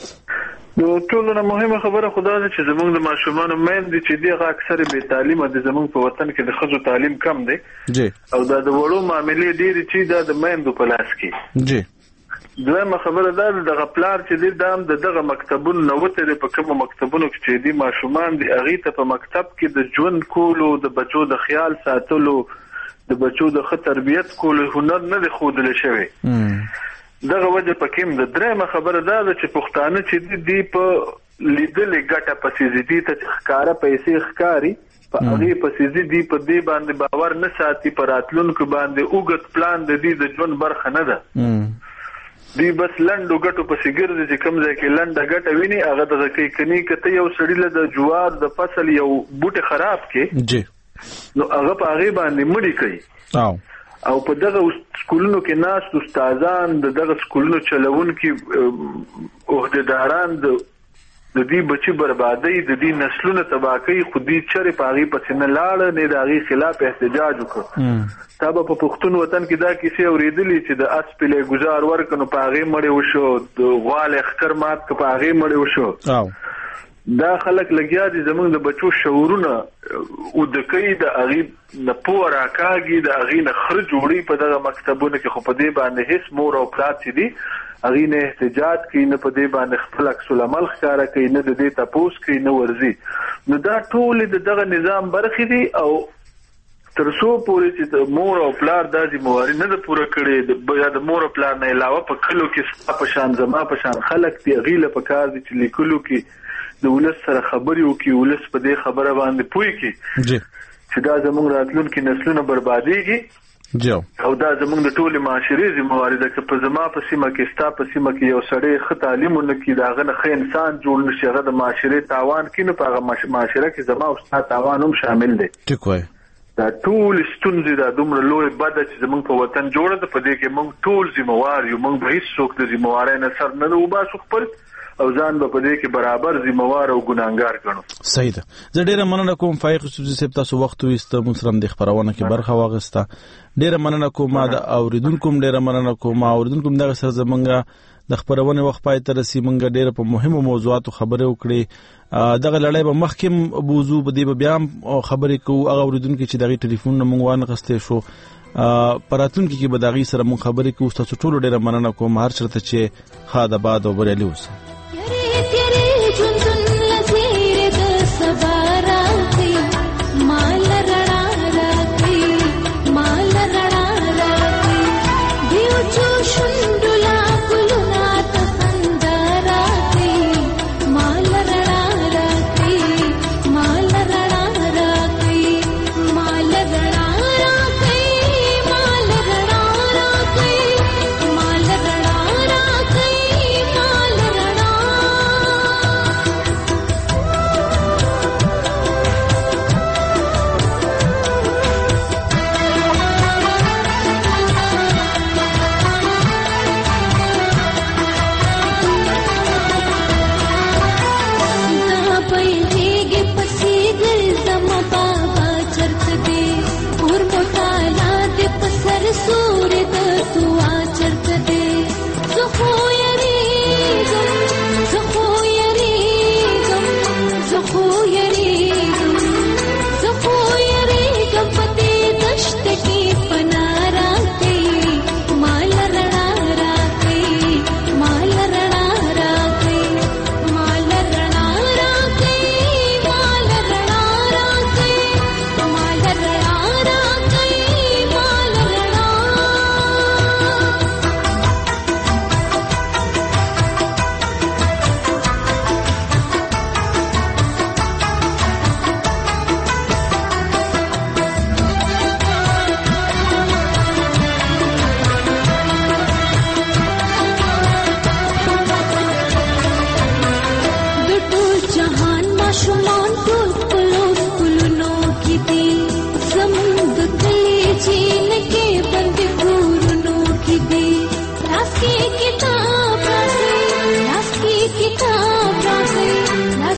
نو ټول نه مهمه خبره خدا ده چې زمونږ د ماشومانو مین دي چې دیغه اکثر به تعلیمه د زمونږ په وطن کې د خځو تعلیم کم دی جی او دا د وړو معاملې ډېری چې دا د مین په لاس کې جی دویمه خبره ده دغه پلار چې دی دام دغه مکتبونو نوته په کوم مکتبونو کې چې دی ماشومان دی اغه ته په مکتب کې د ژوند کولو د بچو د خیال ساتلو د بچو د ښه تربیت کولو هنر نه دی خودل شوی دغه وجه پکې د درېمه خبره ده چې پښتانه چې دی په لیدلې ګټه پسې دي ته ښکارا پیسې ښکاری په هغه پسې دي په دې باندې باور نه ساتي پر راتلونکو باندې اوګت پلان د دې د ژوند برخه نه ده دی بس لندو ګټو پسې ګرځي چې کوم ځای کې لنډه ګټه ویني هغه د کوي کني کته یو سړی له د جوار د فصل یو بوټي خراب کې جی نو هغه په هغه باندې مړی کوي او په دغه سکولونو کې ناس استادان دغه سکولونو چلون کې عہدیداران د دې بچي بربادي د دې نسلونو تباہي خودي چرې پاغي پسې نه لاړ نه دغه خلاف احتجاج وکړ تابه په پښتون وطن کې دا کیسه اوریدلې چې د اسپلې گزار ورکنو پاغي مړ وشو د غوال اخکر مات ک پاغي مړ وشو دا خلک لګیا دي زمونږ د بچو شعورونه او د کوي د اغي نه پور راکاږي د اغي نه خرج جوړي په دغه مکتبونو کې خو په دې باندې هیڅ مور او پلار چې دي اغي نه احتجاج کوي نه په دې باندې خپل عکس العمل ښکارا کوي نه د دې تاسو کوي نه ورزي نو دا ټول دغه نظام برخې دي او ترڅو پورې چې مور او پلار د ذمہواری نه پوره کړي د مور او پلار نه علاوه په کلو کې په شان زما په شان خلک دی غیله په کار دي چې لیکلو کې د ولس سره خبرې وکړي ولس په دې خبره باندې پوي کې جی چې دا زموږ راتلونکي نسلونه برباديږي جی او دا زموږ د ټولې معاشري ذمہواری ده چې په زما په سیمه کې ستا په سیمه کې یو سړی ښه تعلیم ونکړي دا غنه ښه انسان جوړ نشي هغه د معاشري تاوان کینو په معاشره کې زما او ستا تاوان هم شامل دی ټیک وای دا ټول ستونزې دا دومره لوی بد چې زموږ په وطن جوړه ده په دې کې موږ ټول ذمہوار یو موږ به هیڅ څوک د ذمہواری نه سر نه وباسو خپل او ځان په دې کې برابر ذمہوار او ګناهګار ګڼو صحیح ده زه ډیره مننه کوم فایق صوفي صاحب تاسو وخت وست مسلم د خبرونه کې برخه واغسته ډیره مننه کوم دا اوریدونکو ډیره مننه کوم اوریدونکو دغه سره زمونږه د خبرونه وخت پای تر سي مونږ ډیره په مهمو موضوعاتو خبرې وکړي دغه لړۍ به مخکم بوزو بده به بیا خبرې کو هغه اوریدونکو چې دغه ټلیفون مونږ وانه غسته شو پراتونکو کې به دغه سره مونږ خبرې کو تاسو ټول ډیره مننه کوم هر چرته چې خاده باد او بریالي اوسه